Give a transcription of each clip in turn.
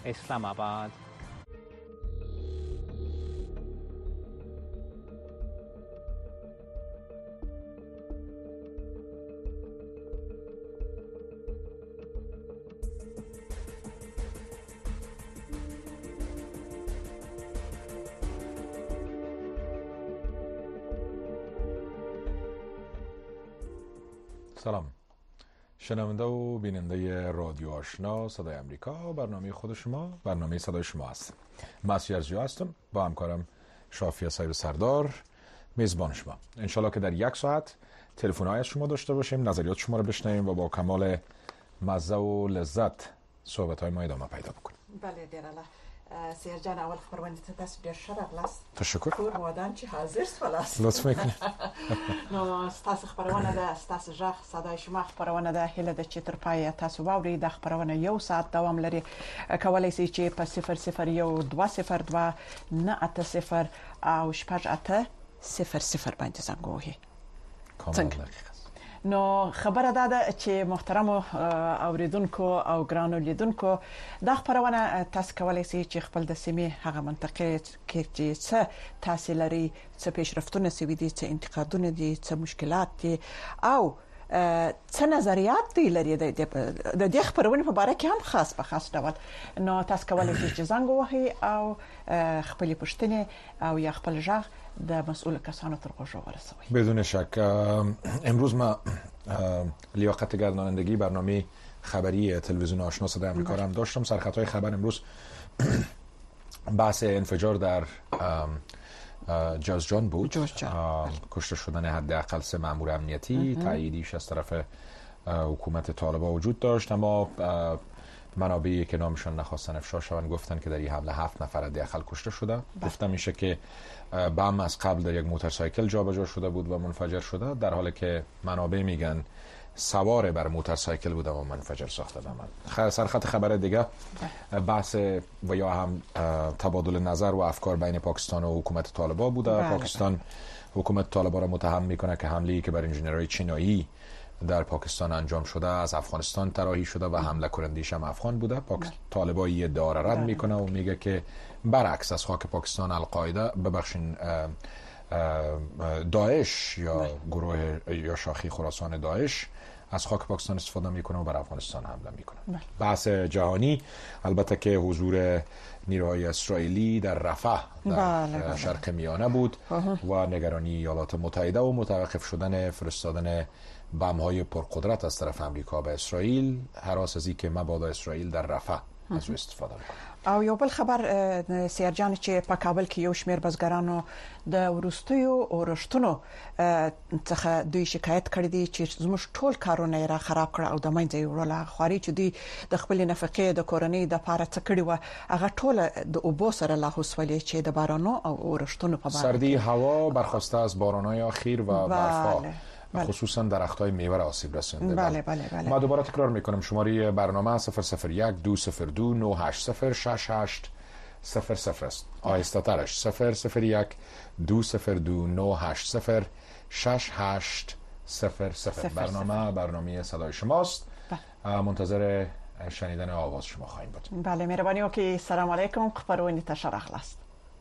Islamabad. سلام شنونده و بیننده رادیو آشنا صدای امریکا، برنامه خود شما، برنامه صدای شما است. مسیح ارجیو هستم با همکارم شافی سید سردار، میزبان شما. انشالله که در یک ساعت تلفن‌های از شما داشته باشیم، نظریات شما رو بشنویم و با کمال مزه و لذت صحبت‌های ما ادامه پیدا بکنیم. بله دیراله سیر جان، اول خبرونه تاسو ډیر ښه راغلاست. تشکر. کور ودان چې حاضر سولاست. لطف میکنید. نو تاسو خبرونه ده، تاسو ژغ صدای شما خبرونه ده، هله د چې تر پای تاسو واوري د خبرونه یو ساعت دوام لري. کولای شئ چې په 001202 980 او 8800 باندې زنګ وهي. کاملا. نو خبره ده چې محترم اوریدونکو او ګرانو لیدونکو، دا خبرونه تاسو کولای شئ چې خپل د سیمې هغه منطقه کې چې څه تاسو لري، څه پیشرفتونه سوي دي، څه انتقادونه دي، څه مشکلات دي او څه نظریات دي لري د دې خبرونه په اړه کې هم خاص په خاص ډول. نو تاسو کولای شئ چې زنګ ووهئ او خپل پوښتنې او یا خپل ژغ د مسئول کسانو تر غوږ ورسوي. بدون شک امروز ما لیاقت گردانندگی برنامه خبری تلویزیون آشنا صدای آمریکا را هم داشتم. سرخطهای خبر امروز بحث انفجار در جازجان بود. کشته شدن حداقل 3 مأمور امنیتی، تاییدیش از طرف حکومت طالبان وجود داشت، اما منابعی که نامشان نخواستن افشا شوند گفتن که در این حمله 7 نفر حداقل کشته شده. گفتم میشه که بم از قبل در یک موتورسایکل جابجا شده بود و منفجر شده، در حالی که منابع میگن سوار بر موتورسایکل بود و منفجر ساخته بم. سرخط خبر دیگه بحث و یا هم تبادل نظر و افکار بین پاکستان و حکومت طالبان بوده. پاکستان حکومت طالبان را متهم میکنه که حمله‌ای که بر انجینرهای چینایی در پاکستان انجام شده از افغانستان طراحی شده و حمله کنندش هم افغان بوده. طالبان این ادعا را رد میکنه و میگه که برعکس از خاک پاکستان القاعده، ببخشین داعش یا گروه یا شاخه خراسان داعش از خاک پاکستان استفاده میکنه و بر افغانستان حمله میکنه. بحث جهانی البته که حضور نیروهای اسرائیلی در رفح در شرق میانه بود و نگرانی ایالات متحده و متوقف شدن فرستادن بم‌های پرقدرت از طرف امریکا به اسرائیل، هراس از اینکه مبادا اسرائیل در رفح از او استفاده وکړي. او یو بل خبر سیر جان چې په کابل کې یو شمېر بزګرانو د ورستیو اورښتونو څخه دوی شکایت کړی دي چې زموږ ټول کارونه را خراب کړ او د منځه یې وړل. خواري چې دوی د خپل نفقې د کورنۍ د پاره څه کړی و، هغه ټول د اوبو سره لاهوس ولې چې د بارانو او اورښتونو په باره سردی هوا برخواسته از باران‌های اخیر و برفها خصوصا درخت‌های میوه را آسیب رسونده. بله. ما دوباره تکرار میکنم شماره برنامه 001-202 980 6800 است. آهسته ترش 001-202 980 6800. برنامه صدای شماست. منتظر شنیدن آواز شما خواهیم بود. بله مهربانی وکړئ. سلام علیکم. خبرونه ته راغلاست.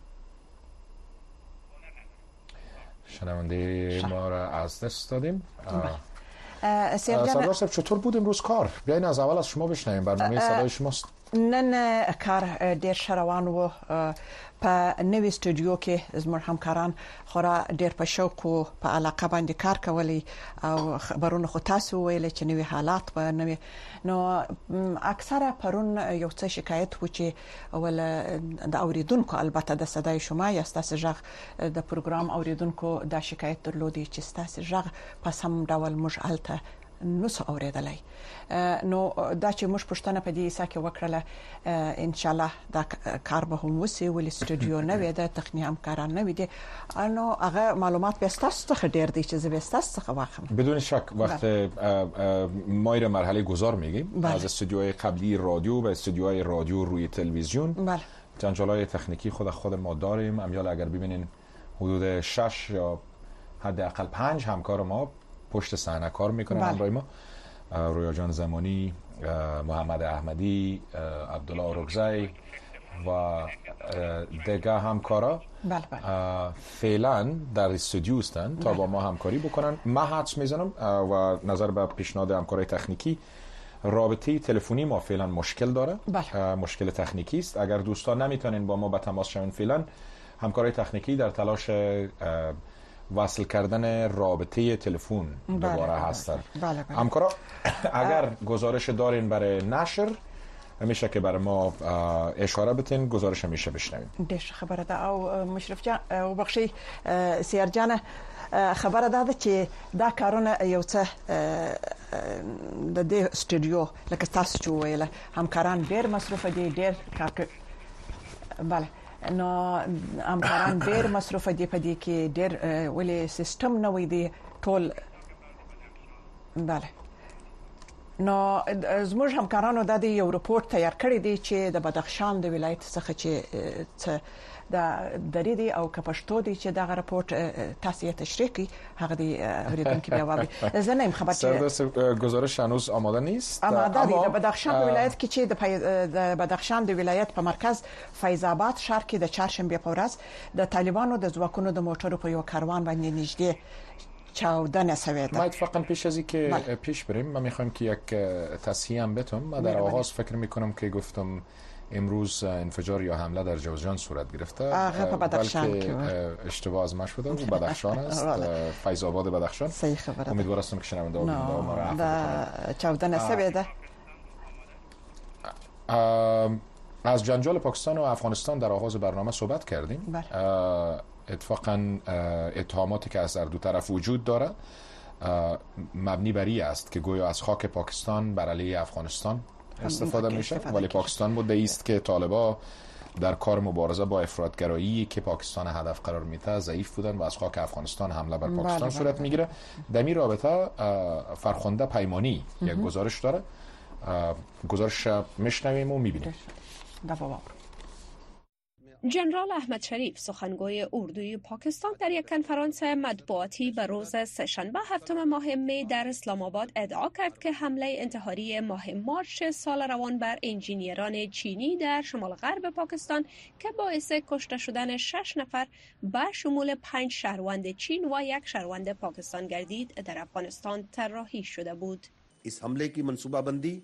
شنونده ما را از دست دادیم. سردار صاحب چطور بود امروز کار؟ بیاین از اول از شما بشنویم. برنامه صدای شماست. نن کار ډیر روان و. په نوې استودیو کې زموږ همکاران خورا ډیر په شوق او په علاقه باندې کار کوي او خبرونه خو تاسو ویل چې نوې حالات به نوې. نو اکثره پرون یو څه شکایت و چې اول د اوریدونکو، البته د صداي شما یا تاسو ژغ د پروګرام اوریدونکو دا شکایت درلودي چې تاسو ژغ په سم ډول موږ الته نو څه اوریدلای. نو دا چې موږ پښتنه په دې حصہ کې وکړله، ان شاء الله دا کار به هم وسی، ول استودیو نه وي، د تخنیک همکاران نه وي دي. نو هغه معلومات به تاسو څخه ډیر دي چې زه به تاسو څخه واخلم. بدون شک وقت ما را مرحله گذار میگیم از استودیوهای قبلی رادیو به استودیوهای رادیو روی تلویزیون. بله. جنجالای تکنیکی خود ما داریم. امیال اگر ببینین حدود 6 یا حداقل 5 همکار ما پشت صحنه کار میکنن همراه ما رویا جان زمانی، محمد احمدی، عبدالله رکزی و دیگه همکارا فعلا در استودیو هستند تا با ما همکاری بکنن. من حدس میزنم و نظر به پیشنهاد همکارای تکنیکی رابطه تلفنی ما فعلا مشکل داره، مشکل تکنیکی است. اگر دوستان نمیتونین با ما به تماس شوین، فعلا همکارای تکنیکی در تلاش وصل کردن رابطه تلفن دوباره هستند. همکارا اگر گزارش دارین برای نشر میشه که برای ما اشاره بتین، گزارش میشه بشنویم. دیش خبره ده او مشرف جان او بخشی سیر جان خبره ده چې دا کارونه یو څه د دې استودیو لکه تاسو چې ویله همکاران ډېر مصروف دي، ډېر کار بله نو همکاران ډېر مصروف دي په دې کې، ډېر ولې سیستم نه وي دی ټول. بله نو زموږ همکارانو د یو رپورت تیار کړی دی چې د بدخشان د ولایت څخه چې د دریدي او کپشتو دی چې دا رپورت تاسو یې تشریح کی هغه دی اوریدونکو بیا وابي زه نه خبر چې گزارش هنوز آماده نیست. آماده دی. د بدخشان د ولایت کې چې د بدخشان د ولایت په مرکز فیض آباد ښار کې د چهارشنبه په ورځ د طالبانو د ځواکونو د موټرو په یو کاروان باندې نږدې چاودنه شوه. ما اتفاقا پیش از اینکه پیش بریم من میخوام که یک تصحیح هم بتونم. من در آغاز فکر میکنم که گفتم امروز انفجار یا حمله در جوزجان صورت گرفته، بلکه اشتباه از ما شده و بدخشان است، فیض آباد بدخشان. صحیح خبره. امیدوار هستم که شنونده ها ما را عفو بکنند. چاودنه شوه از جنجال پاکستان و افغانستان در آغاز برنامه صحبت کردیم. اتفاقا اتهاماتی که از هر دو طرف وجود داره مبنی بر این است که گویا از خاک پاکستان بر علیه افغانستان استفاده میشه، ولی پاکستان مدعی است که طالبان در کار مبارزه با افراطگرایی که پاکستان هدف قرار میده ضعیف بودن و از خاک افغانستان حمله بر پاکستان صورت میگیره. در این رابطه فرخنده پیمانی یک گزارش داره، گزارش میشنویم و میبینیم. جنرال احمد شریف سخنگوی اردوی پاکستان در یک کنفرانس مطبوعاتی به روز سه‌شنبه هفتم ماه می در اسلام آباد ادعا کرد که حمله انتحاری ماه مارچ سال روان بر انجینیران چینی در شمال غرب پاکستان که باعث کشته شدن 6 نفر به شمول 5 شهروند چین و 1 شهروند پاکستان گردید در افغانستان طراحی شده بود. اس حمله کی منصوبه بندی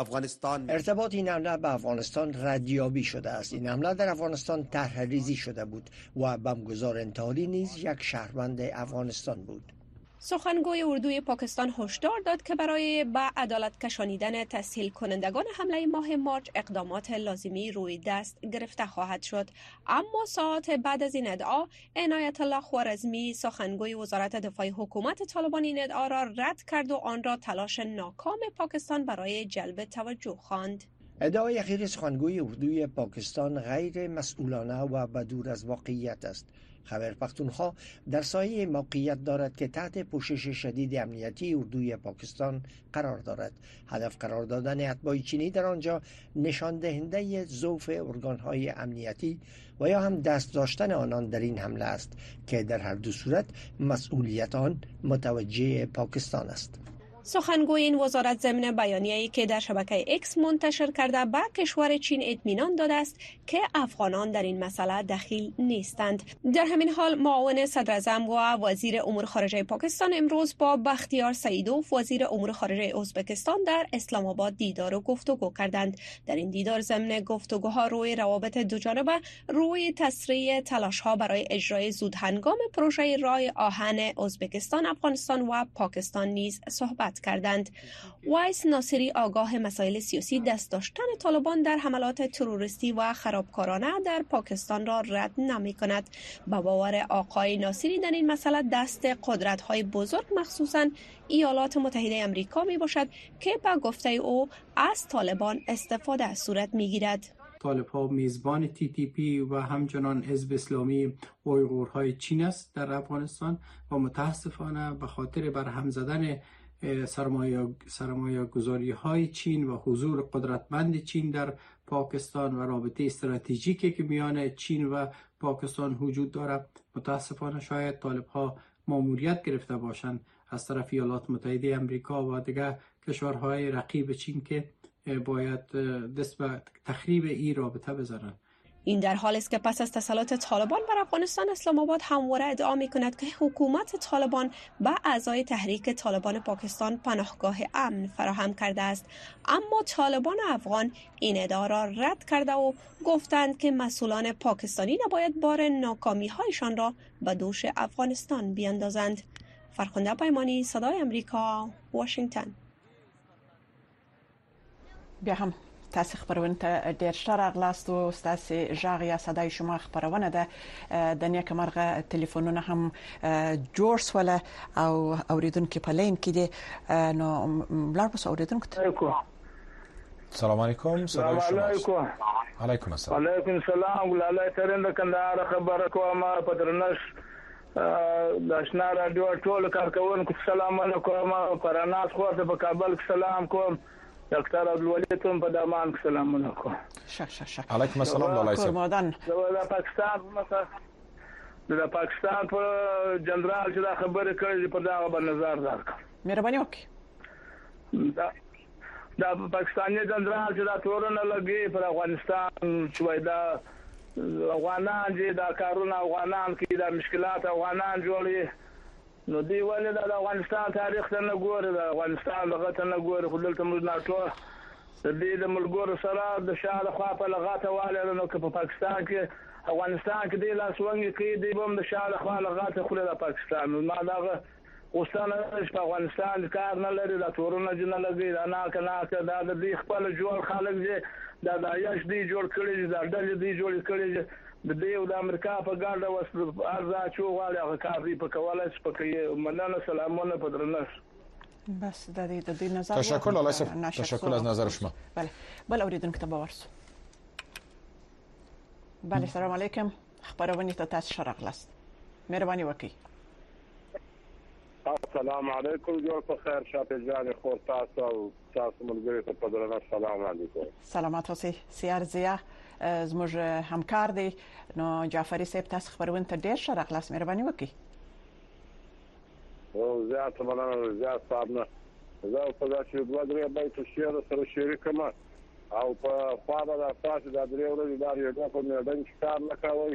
ارتباط این حمله به افغانستان ردیابی شده است. این حمله در افغانستان طرح‌ریزی شده بود و بمبگذار انتحاری نیز یک شهروند افغانستان بود. سخنگوی اردوی پاکستان هشدار داد که برای به عدالت کشانیدن تسهیل کنندگان حمله ماه مارچ اقدامات لازمی روی دست گرفته خواهد شد. اما ساعات بعد از این ادعا عنایت الله خوارزمی سخنگوی وزارت دفاع حکومت طالبان این ادعا را رد کرد و آن را تلاش ناکام پاکستان برای جلب توجه خواند. ادعای اخیر سخنگوی اردوی پاکستان غیر مسئولانه و بدور از واقعیت است. خبر پختونخوا در سایه موقعیت دارد که تحت پوشش شدید امنیتی اردوی پاکستان قرار دارد. هدف قرار دادن اتباع چینی در آنجا نشان دهنده ضعف ارگان‌های امنیتی و یا هم دست داشتن آنان در این حمله است که در هر دو صورت مسئولیت آن متوجه پاکستان است. سخنگوی این وزارت ضمن بیانیه‌ای که در شبکه ایکس منتشر کرده به کشور چین اطمینان داده است که افغانان در این مسئله دخیل نیستند. در همین حال معاون صدر اعظم و وزیر امور خارجه پاکستان امروز با بختیار سعیدوف وزیر امور خارجه ازبکستان در اسلام آباد دیدار و گفتگو کردند. در این دیدار ضمن گفتگوها روی روابط دوجانبه، روی تسریع تلاش‌ها برای اجرای زودهنگام پروژه راه آهن ازبکستان، افغانستان و پاکستان نیز صحبت کردند. وایس ناصری آگاه مسائل سیاسی دست داشتن طالبان در حملات تروریستی و خرابکارانه در پاکستان را رد نمی کند. با باور آقای ناصری در این مسئله دست قدرت‌های بزرگ مخصوصاً ایالات متحده آمریکا می باشد که با گفته او از طالبان استفاده صورت می گیرد. طالب‌ها میزبان TTP و همچنان حزب اسلامی اویغورهای چین است در افغانستان و متاسفانه به خاطر برهم زدن سرمایه گذاری های چین و حضور قدرتمند چین در پاکستان و رابطه استراتژیکی که میان چین و پاکستان وجود دارد، متاسفانه شاید طالب ها ماموریت گرفته باشند از طرف ایالات متحده آمریکا و دیگر کشورهای رقیب چین که باید دست به تخریب این رابطه بزنند. این در حال است که پس از تسلط طالبان بر افغانستان، اسلام آباد همواره ادعا می‌کند که حکومت طالبان به اعضای تحریک طالبان پاکستان پناهگاه امن فراهم کرده است، اما طالبان افغان این ادعا را رد کرده و گفتند که مسئولان پاکستانی نباید بار ناکامی‌هایشان را به دوش افغانستان بیاندازند. فرخنده پیمانی، صدای امریکا، واشنگتن. بیا هم تاسو خبرونه ته ډیر ښه راغلاست او ستاسو ژغ یا صداي شما خبرونه ده د نیک مرغه ټلیفونونه هم جوړ سول او اوریدونکو په لین کې دي نو بلار پس اوریدونکو السلام علیکم. السلام علیکم. علیکم السلام. علیکم السلام. ولله ترند کندهار خبره کوم په درنښ د آشنا رادیو ټول کارکونکو سلام علیکم. پرناس خو ته په کابل کې سلام کوم. دکتر عبدالولي تم په دامان کې سلام علیکم. شک علیکم السلام ولایت کورمادان. د پاکستان مثلا د پاکستان په جنرال چې دا خبره کړې په دا په نظر راکړه. مهرباني وکړئ. دا پاکستاني جنرال چې دا تورونه لګي پر افغانستان چې وای دا افغانان چې دا کارونه افغانان کې دا مشکلات افغانان جوړي، نو دی ولې دا افغانستان تاریخ ته نه ګوري، دا افغانستان لغته نه ګوري، خو دلته موږ ناټو د دې د ملګرو سره د شاله خوا په لغته والي، نو که په پاکستان کې افغانستان کې دی لاس ونګي کې دی بم د شاله خوا لغته خو د پاکستان ما دا اوسانه په افغانستان کار نه لري، دا تورونه جن لګي، دا نه کنه دا د دې خپل جوړ خلک دي، دا د یش دی جوړ کړی، دا ډلې دی جوړ کړی، د دې او د امریکا په ګاډه وسله ارزا چوغاله هغه کار په کولای سپکې مننه سلامونه په درنښ. بس د دې نظر تشکر الله صاحب، تشکر از نظر شما. بله اوریدونکو ته باورسو. بله سلام علیکم. خبرونه ته تاسو شرغلاست. مهرباني وکړئ. السلام علیکم. جوړ په خیر شاته جان خور تاسو او تاسو ملګری ته په درنه سلام علیکم. سلامات اوسئ. سیار زیا زموږ همکار دی، نو جعفری صاحب تاسو خبرونه ته ډیر ښه راغلاست. مهرباني وکړئ. او زیات مننه زیات صاحب نه زه په داسې دوه درې بیت شعر سره شریکم او په خوا به تاسو د درې ورځې دا یو په میدان کې کار نه کوي،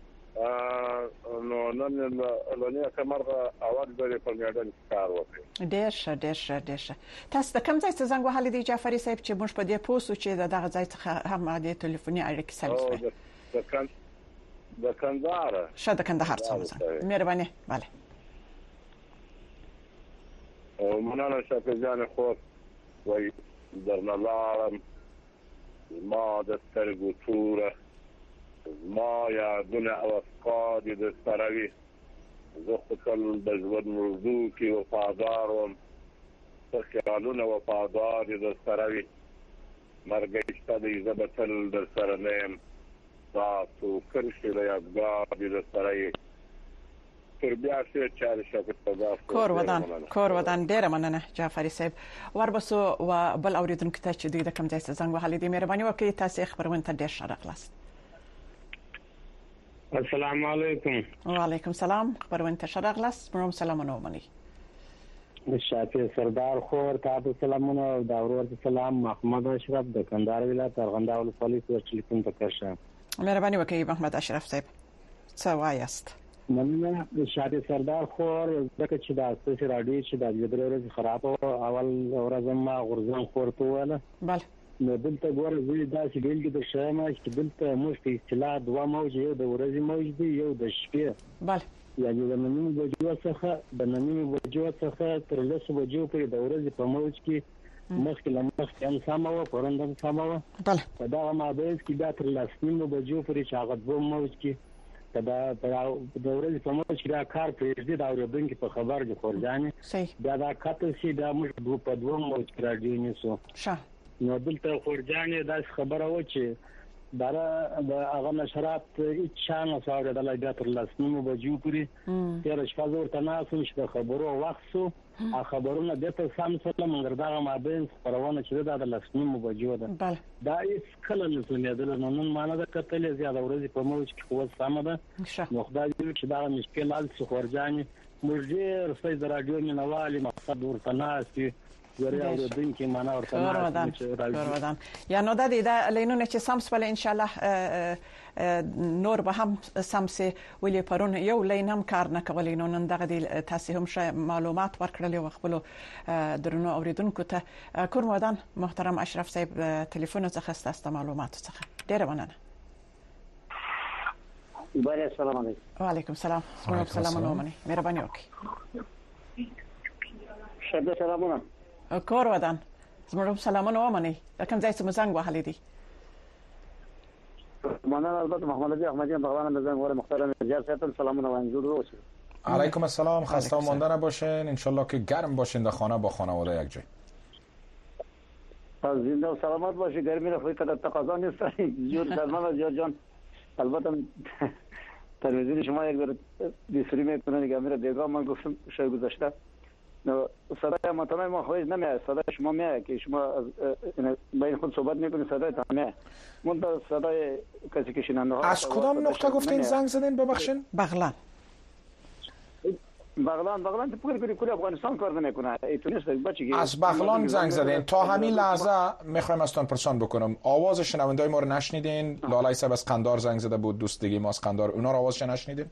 نو نن لنیه کمرغه اواز به په میدان کې کار وکړي. ډیر ښه. تاسو د کوم ځای څخه زنګ وهلی دی جعفری صاحب چې موږ په دې پوسو چې دغه ځای څخه هم د ټلیفوني اړیکې سره د کندهار. د کندهار څخه مهرباني. bale مننه شاته جان خور وای درنه لارم ما د سترګو توره ما یادونه او افکار د سروي زه خپل د ژوند موضوع کې وفادار وم، خیالونه وفادار د سروي مرګ شته د زبتل در سره نیم تاسو کرشي د یادګار د سروي تر بیا چې چاري شپه کور ودان ډیر مننه جعفری صاحب. وربسو و بل اوریدونکو ته چې د کوم ځای څخه زنګ وهلی دی مهرباني وکړئ تاسو خبرونه ته ډیر ښه راغلاست. السلام علیکم. وعلیکم السلام. خبرونه ته ښه راغلاست. موږ سلامونه ومنئ. شافي سردار خور تاسو سلامونه او دا ورور سلام محمد اشرف د کندهار ولایت ارغنداو ولسوالۍ ټلیفون ته کښه. مهرباني وکړئ محمد اشرف صاحب. څه وایاست؟ مننه شافي سردار خور دغه چې د اساسي رادیو چې د ورځې خراب او اول ورځ ما غرزان خورته وله. bale نو دلته ګوره زه دا چې بیلګې د شایمه چې دلته موږ په اصطلاح دوه موج یو د ورځې موج دی یو د شپې. bale یعنی د نننۍ بجو څخه تر 10 بجو پورې د ورځې په موج کې مخکې لمخکې هم سمه وه پرون هم سمه وه. په دغه مابینځ کې بیا تر 10 بجو پورې چې هغه دوه موج کې دا د ورځې په موج کې دا کار پرېږدي د اورېدونکي په خبر دي خورجانې بیا دا کتل شي بیا موږ په دوه موج کې راډیو نیسو. نو دلته خورجانې داسې خبره وه چې د هغه نشرات هیڅ چا نه اورېدلی بیا تر 10 بجو پورې تېره شپه زه ورته ناست وم چې د خبرو وخت شو خبرونه بیرته سم شول مګر دغه مابین خپرونه چې دا د 10 بجو ده دا هیڅ کله نه سمېدله. نو نن ما نه ده کتلې زیاده ورځې په موج کې خو سمه ده. نو خدای دې چې دغه مشکل حل شي خورجانې موږ ډېر ښه د راډیو مینوال مقصد ورته ناست ګوري اوریدونکو معنا ورته راوړم یا نو د دې لینونه چې سم سپل ان شاء الله نور به هم سم سي ولې پرون یو لین هم کار نه کولې نو نن دغه تاسو هم معلومات ورکړل او خپل درنو اوریدونکو ته کورمدان محترم اشرف صاحب ټلیفون څخه ستاسو معلومات څخه ډیره مننه. السلام علیکم. وعلیکم السلام. سلام علیکم. مهرباني وکړئ. شابه سلامونه. کور ودان. زموږ سلامونه ومني. کوم ځای څخه زنګ وهلې دي؟ مننه البته محمد علی احمدی بغلان از زنگ وره محترم جر ساتم سلامونه و انجور رو. علیکم السلام. خسته و مانده نباشین. ان شاء الله که گرم باشین در خانه با خانواده یک جای. زنده و سلامت باشی. گرمی رو خودت تقاضا نیست. جور درمان جور جان. البته تلویزیون شما یک بار دیسری میکنه دیگه میره دیگه من گفتم شاید گذاشته نو صدای متنای ما خواهید نمیاد صدای شما میاد که شما بین خود صحبت میکنید صدای تا میاد من صدای کسی که شنونده ها از کدام نقطه گفتین زنگ زدین ببخشین؟ بغلان تو پوری کل افغانستان کار نمیکنه ایتونیست بچگی از بغلان زنگ زدین تا همین لحظه میخوایم ازتون پرسان بکنم آواز شنوندای ما رو نشنیدین؟ لالای صاحب از قندار زنگ زده بود دوست دیگه ما از قندار اونا رو آوازش نشنیدین؟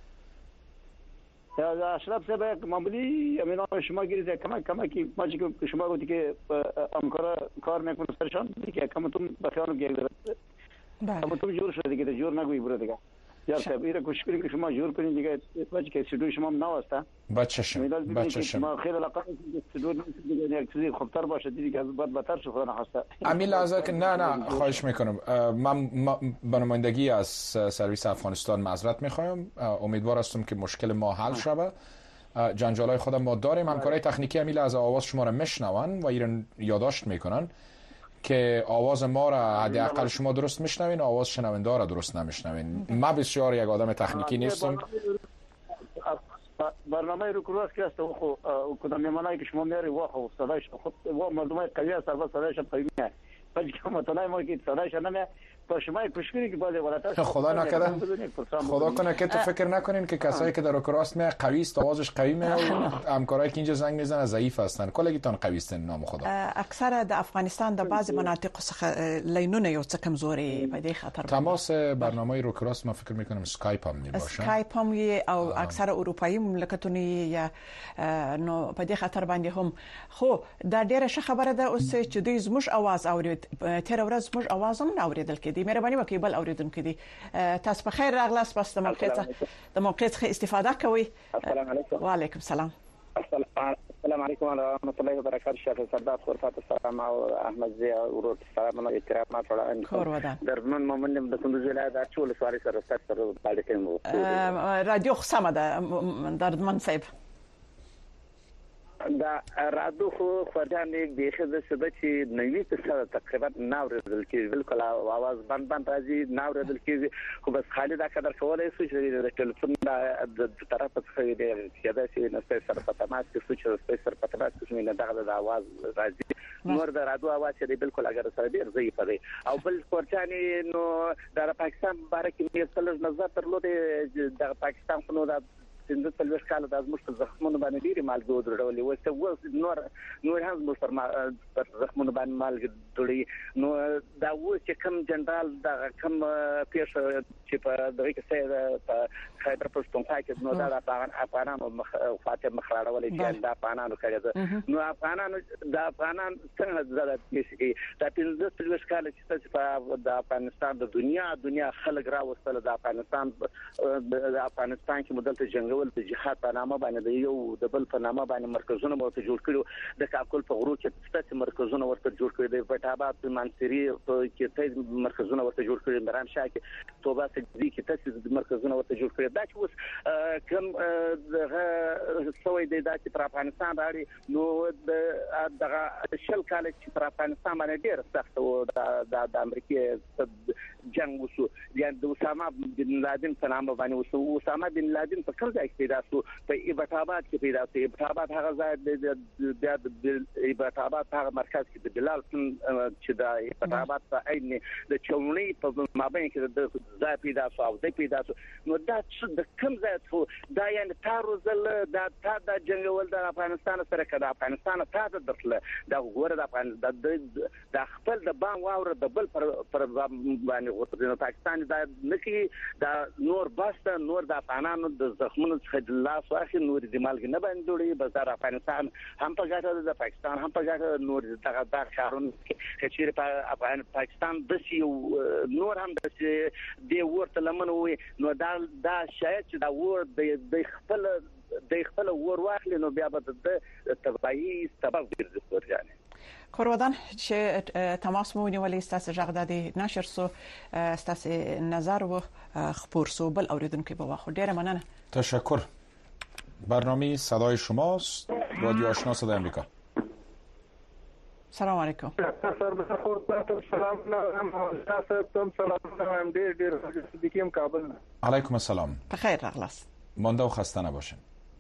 یا اشرف صاحب معمولی امینا شما گیرید کمکی ماجی که شما گفتی که همکارا کار میکنه سرشان دیگه کمتون بخیانو گیر کمتون جور شده دیگه جور نگویی برو دیگه یار صاحب ایره کوشش کنید که شما جور کنید دیگه بچه که استودیو شما نواسته بچه شما خیلی علاقه استودیو دیگه یک چیزی خوبتر باشه دیگه از بعد بهتر شو خدا نخواسته امین لحظه که نه خواهش میکنم من به نمایندگی از سرویس افغانستان معذرت میخوایم امیدوار هستم که مشکل ما حل شود جنجالای خودم ما داریم همکارای تکنیکی امین لحظه آواز شما را میشنون و ایران یادداشت میکنن که آواز ما را حداقل شما درست میشنوین آواز شنونده را درست نمیشنوین من بسیار یک آدم تکنیکی نیستم برنامه رو کلاس که است و کدام میمونایی که شما میاری واخو صدایش خود و مردمای قوی است البته صدایش قوی نه ولی که متنای ما که صدایش نمیاد تا شما کوشش کنید که باز غلطه خدا نکنه خدا کنه که تو فکر نکنین که کسایی که در کراس میاد قوی است آوازش قوی میاد همکارایی که اینجا زنگ میزنن ضعیف هستن کلگیتون قوی هستن نام خدا اکثر د افغانستان د بعض مناطق څخه لینونه یو څه کمزوري په دې خاطر تماس برنامه رو کراس ما فکر میکنم اسکایپ هم می باشه اسکایپ هم او اکثر اروپایي مملکتونه یا نو په دې خاطر باندې هم خو دا ډیره ښه خبره ده اوس چې دوی زموږ आवाज اورید تیر ورځ زموږ आवाज هم اوریدل کېدی مهرباني وکړئ بل اوریدونکو دي تاسو په خیر راغلاست پس د موقع څخه استفاده کوئ السلام علیکم وعلیکم السلام السلام علیکم ورحمۃ اللہ وبرکاتہ شیخ سردار خورفات السلام او احمد زیا ورو سلام احترامات وړاندې درمن مومن د کندوز ولایت د چول سواری سره ستاسو باندې کوم رادیو خصمه ده درمن صاحب دا رادو خو خورجان یک دیخه د سبچ نوی څه تقریبا ناوردل کې بالکل आवाज بند راځي ناوردل کې خو بس خالد دا قدر کولای شو چې د ټلیفون د طرف څخه د کېدا چې نسته سره په تماس کې سوچ سره په تماس کې نه دغه د आवाज راځي نور د رادو आवाज چې بالکل اگر سره ډیر ضعیف دی او بل خورجان نو د پاکستان باره کې یې څلور نظر ترلو د پاکستان خو نو د د تلويش کال د ازموږ زخمونو باندې ډیره مالګه ودرولې وسته نور هم پر زخمونو باندې مالګه ډړي نو دا و چې کوم جنرال دا کوم پیش چې په دغه کې سره په خیبر پښتونخوا کې نو دا افغانانو فاتح مخراړولې چې دا افغانانو کړی نو افغانان څنګه زړه کیږي دا د تلويش کال چې په د افغانستان د دنیا خلک راوستل د افغانستان کې مدلته جنگ د جهاد په نامه باندې یو د بل په نامه باندې مرکزونه ورته جوړ کړو د کابل په غرو کې ستاسو مرکزونه ورته جوړ کړي د پټاباد په منصري کې ته مرکزونه ورته جوړ کړي مرام شاه کې توبه سګزي کې تاسو مرکزونه ورته جوړ کړي دا چې اوس کوم دغه سوي د داسې پر افغانستان راړي نو دغه شل کال چې پر افغانستان باندې ډېر سخت او د امریکای جنگ وسو یعنی د اسامه بن لادن په نامه باندې وسو. اسامه بن لادن په کوم ځای کې پیدا شو؟ په ایبټ آباد کې پیدا شو. ایبټ آباد هغه ځای د ایبټ آباد هغه مرکز کې د بلال چې د ایبټ آباد په عین د چونې په مابین کې د ځای پیدا شو او د پیدا شو. نو دا څه د کوم ځای ته دا یعنی تاروزل دا د جنگول د افغانستان سره کړه افغانستان ته درتله دا غوړه د افغانستان د خپل د بام واور د بل پر باندې غوړه پاکستان دا نکي دا نور باسته نور د افغانانو د زخمونو څخه لاس واخی نور د مالګ نه باندې جوړي بس د افغانستان هم په ګټه د پاکستان هم په ګټه نور دغه د خارون چې په پاکستان د نور هم د ورته لمن وي نو دا شاید چې دا ور د خپل ور واخلي نو بیا به د تبعی سبب ګرځي ورجانه. کورودان چې تماس مو نیولې ستاسو ژغدادي نشر سو ستاسو نظر و خبر سو بل اوریدونکو به واخو ډیره مننه. تشکر. برنامه صدای شماست رادیو آشنا صدای آمریکا. سلام علیکم. علیکم السلام. بخیر راغلاست. مانده و خسته نباشین.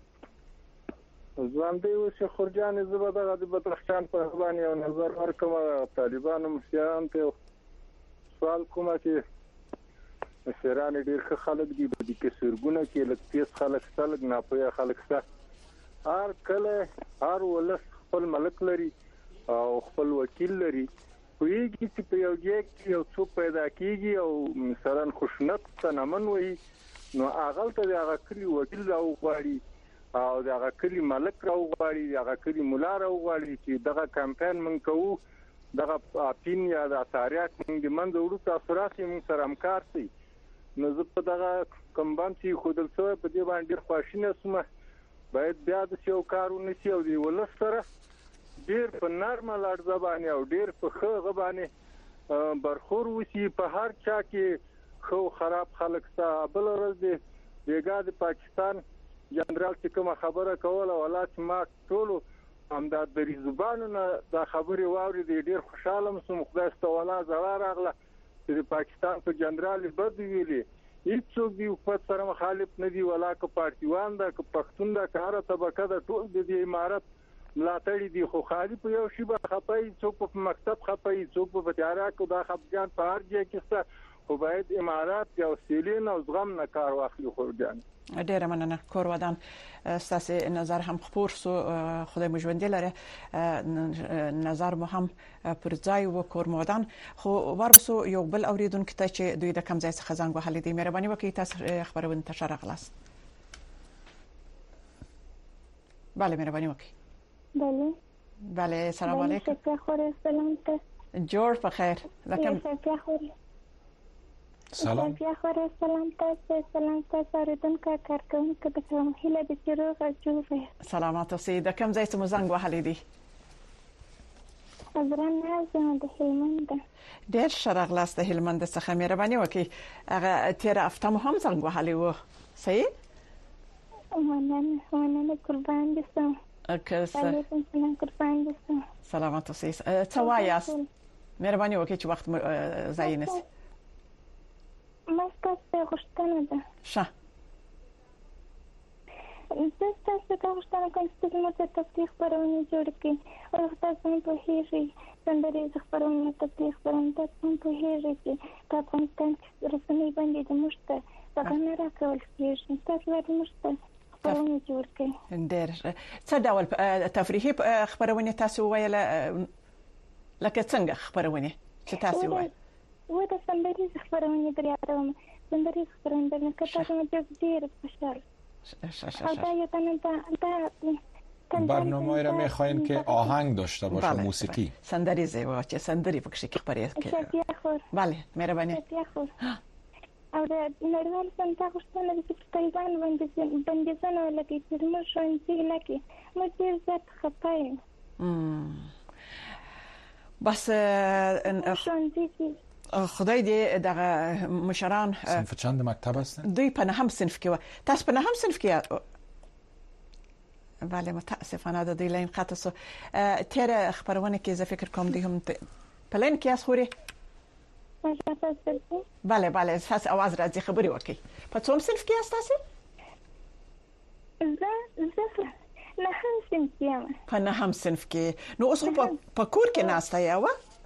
ځوانده اوس خورجان زبده د بدرخشان په باندې او نظر ورکوم طالبانو مشران ته سوال کوم چې مشران ډیر ښه خلک دي د کې سرګونه کې لکه خلک سلګ نه پوهه خلک سره هر کله هر ولس خپل ملک لري او خپل وکیل لري ویږي چې په یو ځای کې یو څوک پیدا کیږي او مثلا خوشنط تنمن وي نو هغه ته هغه کلی وکیل راوغواړي او دغه کلی ملک راوغواړي دغه کلی مولا راوغواړي چې دغه کمپاین من کوو دغه اپین یا د تاریخ من د منځ وړو تاثیرات من سره همکار شي نو زه په دغه کمبان چې خودل څو په دې باندې خواشینه سم باید بیا د یو کارونه شي او دی ولس سره ډیر په نرمه لړ زبانه او ډیر په خغه باندې برخور وسی په هر چا کې خو خراب خلک سره بل ورځ دی دیګا د پاکستان جنرال چې کوم خبره کوله ولا چې ما ټولو هم د دری زبانو نه د خبري واوري ډیر خوشاله مسم خدای ستواله زړه راغله چې پاکستان په جنرال بد ویلي هیڅوک دی په سره مخالف نه دی ولا که پارتیوان دا که پښتون دا که هر طبقه د ټول د امارت ملاتړي دي خو خالي په یو شی به خپای څوک په مکتب خپای څوک په تیارا کو دا خپګان په هر ځای کې خو باید امارات یا سیلین او زغم نه کار واخلي خورجان. ډیره مننه کورودان ستاسو نظر هم خبر سو خدای مو ژوند لري نظر مو هم پر ځای و کورودان خو ورسو یو بل اوریدونکو ته چې دوی د کم ځای څخه زنګ وهلې دي مهرباني وکړئ تاسو خبرونه تشریح خلاص. بله مهرباني وکړئ. بله سلام علیکم. سلام ته جوړ په خیر لکه سلام. سلام تاسو اوریدونکو کارکونکو د کوم هله د چیرغه جوړه سلامات اوسئ د کوم ځای څخه زنګ وهلې دي؟ ازران نازم د هلمند. ډېر شرغلاست د هلمند څخه مهرباني وکړئ هغه تیر هفته مو هم زنګ وهلی و صحیح؟ مننه قربان دسم. سلام قربان دسم. سلامات اوسئ. څه وایاست؟ مهرباني وکړئ چې وخت ضایع نشي. ما ستاسو غوښتنه ده. ښه. زه ستاسو غوښتنه کوم چې موږ ته تفریح خبرونه جوړ کړئ. او تاسو په هیڅ سندري خبرونه تفریح خبرونه تاسو په هیڅ چې په افغانستان کې رسمي باندې د مشته څنګه راکول کېږي. تاسو ورته مشته خبرونه جوړ کړئ. ډېر څه ډول تفریحي خبرونه تاسو ویل لکه څنګه خبرونه چې تاسو وایي؟ و د سندري خبرونه دريادم سندري خبرونه د کتابونو د ډیر خوشحال. برنامه را میخواین که آهنگ داشته باشه بله. موسیقی سندری زیبا چه سندری بکشی که خبریت که بله مهربانی او د نړیوال سنتا غوښتنه د طالبان بندیزونه لګي چې موږ شونځي لکه موږ ډیر زیات خپای بس خدای دې دغه مشران صنف چند مکتب هستن؟ دوی په نهم صنف کې و تاسو په نهم صنف کې بله متاسفانه د دې لاین قطع سو تیر خبرونه کې زه فکر کوم دې هم پلان کې اسوري بله بله تاسو आवाज راځي خبري وکي په څوم صنف کې یاست تاسو؟ زه نه هم صنف کې په نه هم صنف کې نو اوس په کور کې ناسته یاوه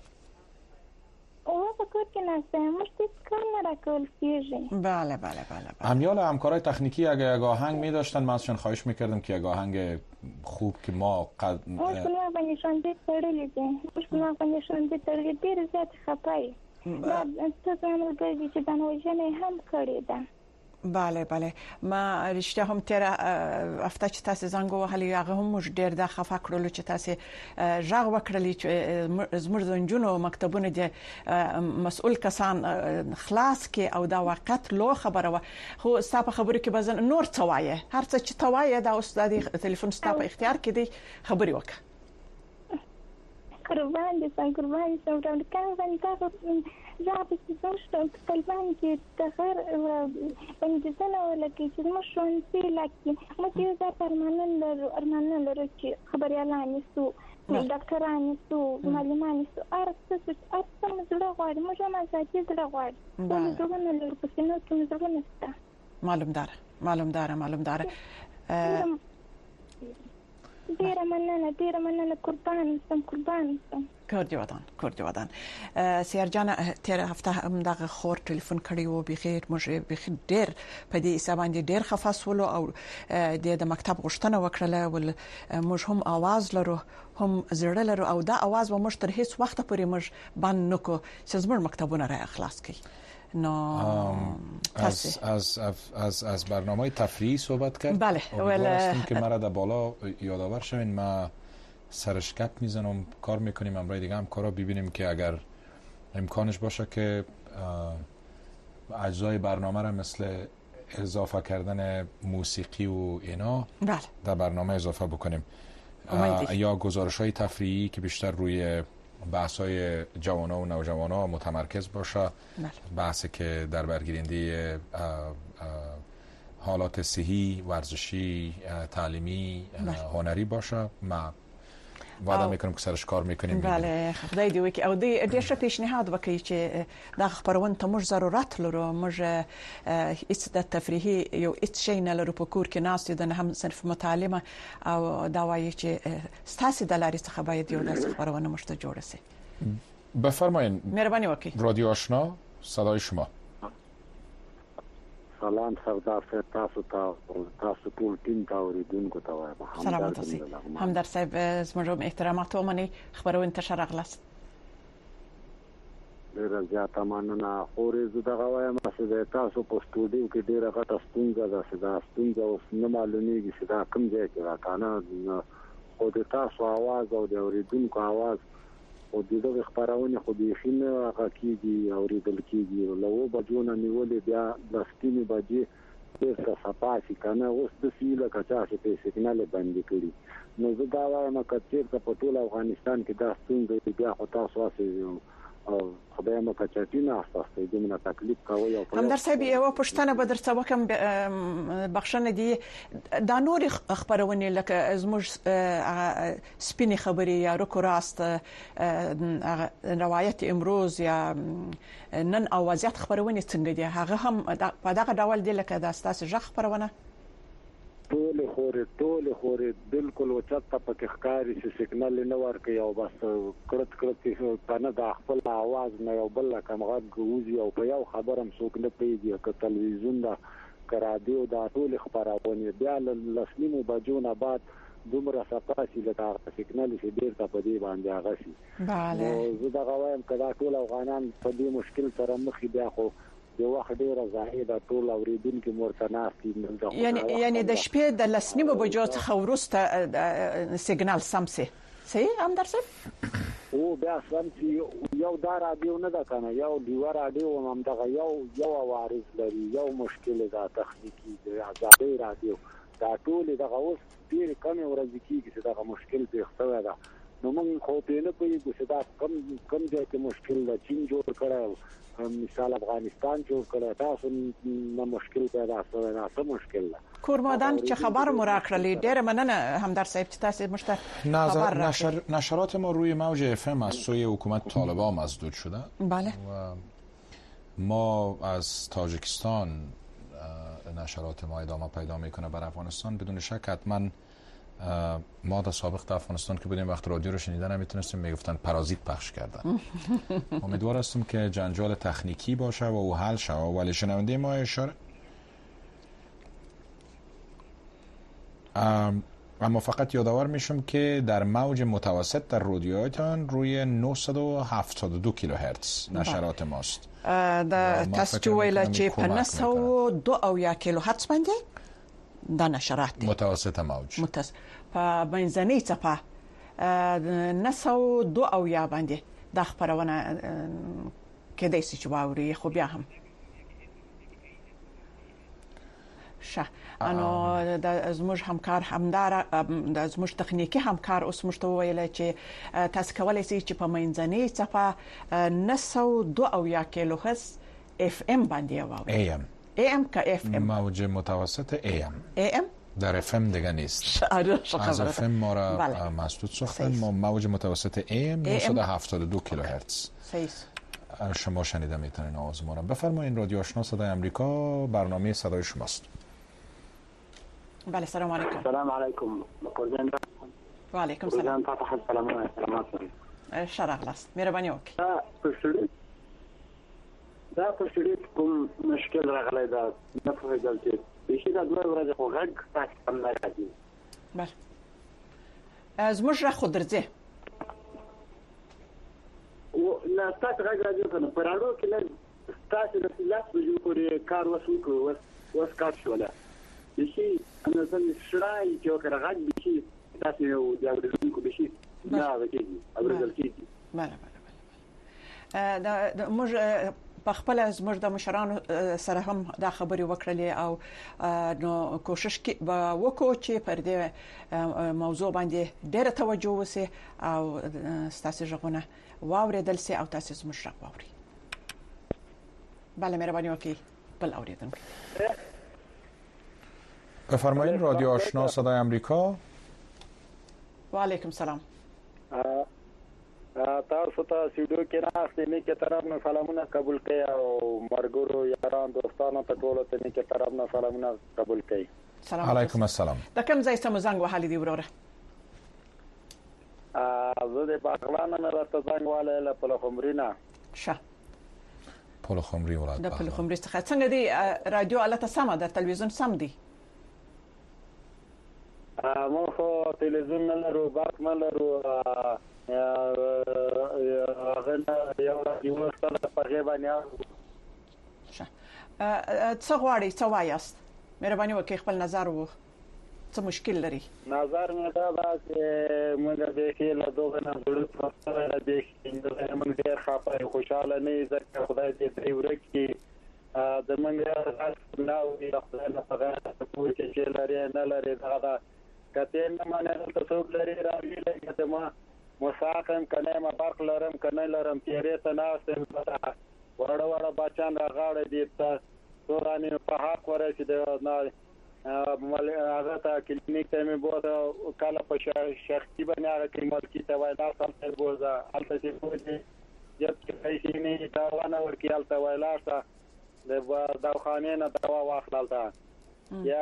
او په کور کې ناسته مشتی کار نه راکول کیږي. بله بله بله امیال همکارای تکنیکی اگه یک آهنگ می داشتن من ازشون خواهش میکردم که یک آهنگ خوب که ما اوس نو باندې شاندې تړلې دي اوس نو باندې شاندې تړلې ډېر زیات خپای دا څه څنګه کوي چې دا نو ژنې هم کړې ده. بله بله ما رشته هم تر هفته چې تاسو زنګ وهلی هغه هم مش ډیر د خفه کړلو چې تاسو ژغ وکړلی چې زموږ زنجونو مکتبونه دي مسؤل کسان خلاص کې او دا وخت لو خبره و خو ستاسو خبرو کې بزن نور څه وایي هر څه چې توایي دا اوس د ټلیفون ستاسو اختیار کې دی خبري وکړه. قربان دي څنګه کار باندې تاسو زابط زوجته طلبان کې تغیر باندې زنه ولکه چې مشون فی لکه مته زه ارمان لرم چې خبريالان سو ډاکټران سو معلمان سو ارڅ مزړه غواړي موږ ما ساتي زړه غواړي ټول څنګه لرو په سینو کې زړه نشته. معلوم دار ډیر مننه قربان سم کوردی سیر جان تیر هفته هم دغه خور ټلیفون کړی و بغیر مش ډیر په دې حساب باندې ډیر خفاسولو او د مکتب غوښتنه وکړه ول موږ هم आवाज لرو هم زړه لرو او دا आवाज و موږ تر هیڅ وخت پورې موږ باندې نکو چې زموږ مکتبونه را اخلاص کړي. از برنامه تفریحی صحبت کرد. بله امیدوارم که مرا در بالا یادآور شوین ما سرشکپ میزنم کار میکنیم امروز دیگه هم کارا ببینیم که اگر امکانش باشه که اجزای برنامه را مثل اضافه کردن موسیقی و اینا در برنامه اضافه بکنیم یا گزارش‌های تفریحی که بیشتر روی بحث‌های جوانا و نوجوانا متمرکز باشه بحثی که در برگیرنده حالات صحی ورزشی تعلیمی هنری باشه ما وعده میکنم که سرش کار میکنیم. بله خدای دې وکړي او دې ډېر ښه پیشنهاد وکړي چې دا خبرونه ته موږ ضرورت لرو موږ هیڅ د تفریحي یو هیڅ شی نه لرو په کور کې ناست د هم صرف متعلمه او دا وایي چې ستاسو د لارې څخه باید یو داسې خبرونه موږ ته جوړه شي. بفرمایید. مهرباني وکړئ. رادیو آشنا صدای شما. سلام سردار صاحب تاسو ټول ټیم ته اوریدونکو ته وایم سلامات اوسئ. همدر صاحب زموږ احترامات ومنئ خبرونه ته شرغلاست. ډیره زیاته مننه خورې زه دغه وایم چې تاسو په سټوډیو کې ډیره غټه ستونزه ده چې دا ستونزه اوس نه معلومیږي چې دا کوم ځای کې راکنه خو د تاسو आवाज او د اوریدونکو आवाज او دغه خبرونه خو به خینه هغه کیږي اوریدل کیږي لو بجونه نیولې بیا د سپینې بجې څه صفاسي کنه اوس د سیله کچا چې په سیګنال باندې کړی نو زه دا وایم چې په ټول افغانستان کې دا ستونزه بیا خو تاسو واسه او خدای مو کچاتینه اساسه دې نه تکلیف کوي او همدر صاحب یو پښتنه به درته وکم بخښنه دی دا نور خبرونه لکه زموږ سپینې خبرې یا رکو راست روایت امروز یا نن او وضعیت خبرونه څنګه دي هغه هم په دغه ډول دی لکه د تاسو ژغ خبرونه ټول خوري بالکل وچت په کې ښکاری چې سیګنال نه ورکي او بس کړت کنه د خپل आवाज نه یو بل کوم غږ غوږی او په یو خبرم څوک نه پیږي که تلویزیون دا رادیو دا ټول خبرونه بیا لسنیمو بجونه بعد دومره صفاسي لکه سیګنال چې ډیر ته په دې باندې هغه شي. بله زه دا وایم کدا ټول افغانان په دې مشکل سره مخ بیا خو یو وخت ډیره زاهده ټول اوریدونکو مرتناسي یعنی د شپې د لسنیمو بجو څخه ورسته سیګنال سمسي صحیح هم درسه او بیا سمسي یو دا رادیو نه ده کنه یو دیوار رادیو هم دغه یو وارث لري یو مشکل ده تخنیکی د آزادي رادیو دا ټول دغه اوس ډیر کم ورځ کیږي چې دغه مشکل به ختمه ده نو موږ خو په نه پوهیږو چې دا کم ځای کې مشکل ده چین جوړ کړو مثال افغانستان جوړ کړو تاسو نه مشکل پیدا شوی نه څه مشکل ده کورمادان چې خبر مراکړلې ډېر مننه همدر صاحب چې تاسو مشتر نشرات ما روی موج FM از سوی حکومت طالبان مسدود شده بله و ما از تاجیکستان نشرات ما ادامه پیدا میکنه بر افغانستان. بدون شک حتما ما در سابق در افغانستان که بودیم وقت رادیو رو شنیدن نمیتونستیم، میگفتن پارازیت پخش کردن. امیدوار هستم که جنجال تکنیکی باشه و او حل شه. ولی شنونده ما اشاره اما فقط یادآور میشم که در موج متوسط در رادیوتان روی 972 کیلوهرتز نشرات ماست. دا تاسو چې ویل چې په 902 کیلوهرتز باندې د نشرات متوسط موج په منځنۍ څپه 902 باندې د خبرونه کېدای شي چې واوري، خو بیا هم شه انو د زموږ همکار همدار د زموږ تخنیکی همکار اوس موږ ته ویل چې تاسو کولای شئ چې په منځنۍ څپه 902 کیلوهرتز اف ام باندې واورئ. ام که اف ام موج متوسط ام در اف ام دیگه نیست. از اف ام ما را مسدود ساختن. ما موج متوسط ام 972 کیلوهرتز. شما شنیده میتونین آواز ما را. بفرمایید. رادیو آشنا صدای آمریکا، برنامه صدای شماست. بله سلام علیکم. سلام علیکم. و علیکم سلام. سلامات. شرح لاست. مهرباني وکړئ. دا په شریف کوم مشکل راغلی دا نه پوهېدل چې بیخي دا 2 ورځې خو غږ تاسو هم نه راځي. بله زموږ غږ خو درځي. نه تاسو غږ راځي که نه په راډیو کې لږ تاسو د 10 بجو پورې کار وکړو، اوس کار شوله بیخي اندازه شرای چې وکړه غږ بیخي تاسو یو د اورېدونکو بیخي نه اورېدل کېږي. بله دا موږ په خپل زموږ د مشرانو سره هم دا خبرې وکړلې او نو کوشش وکړو چې پر دې موضوع باندې ډېره توجه وشي او تاسو ژغونه واورېدل شي او تاسو زموږ ژغ واورئ. بله مهرباني وکړئ. بل اورېدونکی بفرمایید. رادیو آشنا صدای آمریکا. و علیکم سلام. تاسو ته سیډو کې راځي نه کې طرف نه سلامونه قبول کړئ او مرګورو یاران دوستانو ته ټول ته نه کې طرف نه سلامونه قبول کړئ. سلام علیکم السلام. د کوم ځای څخه زنګ وهلی دی وروره؟ زه د باغلان نه راته زنګ واله په خمرینا. شه په خمری ولایت. د په خمری څخه څنګه دی رادیو الته سم ده؟ تلویزیون سم دی؟ مو خو تلویزیون نه لرو، باک نه لرو. یو سره په غیبانیا. څه غواړئ، څه وایاست؟ مهرباني وکړئ خپل نظر وو. څه مشکل لري؟ نظر مې دا چې موږ د کې له دوه نه جوړ سره د دې موږ ډېر خاطر خوشاله نه ځکه خدای دې دې ورکړي د موږ راس نه وي خدای نه څنګه چې لري نه لري دا کته نه مانه تاسو لري راوي لکه ما مساقم کنه ما برق لرم کنه لرم تیرې ته ناستم وړه بچان راغړې دي ته تورانی په حق ورته د نه مال هغه ته کلینیک ته مې بوته کله په شخصي باندې هغه کلمات کی ته وای دا سم تر بوزا البته چې کوی یت کې نه دا ونه ورکی البته وایلاته د دواخانه نه دوا واخلالته یا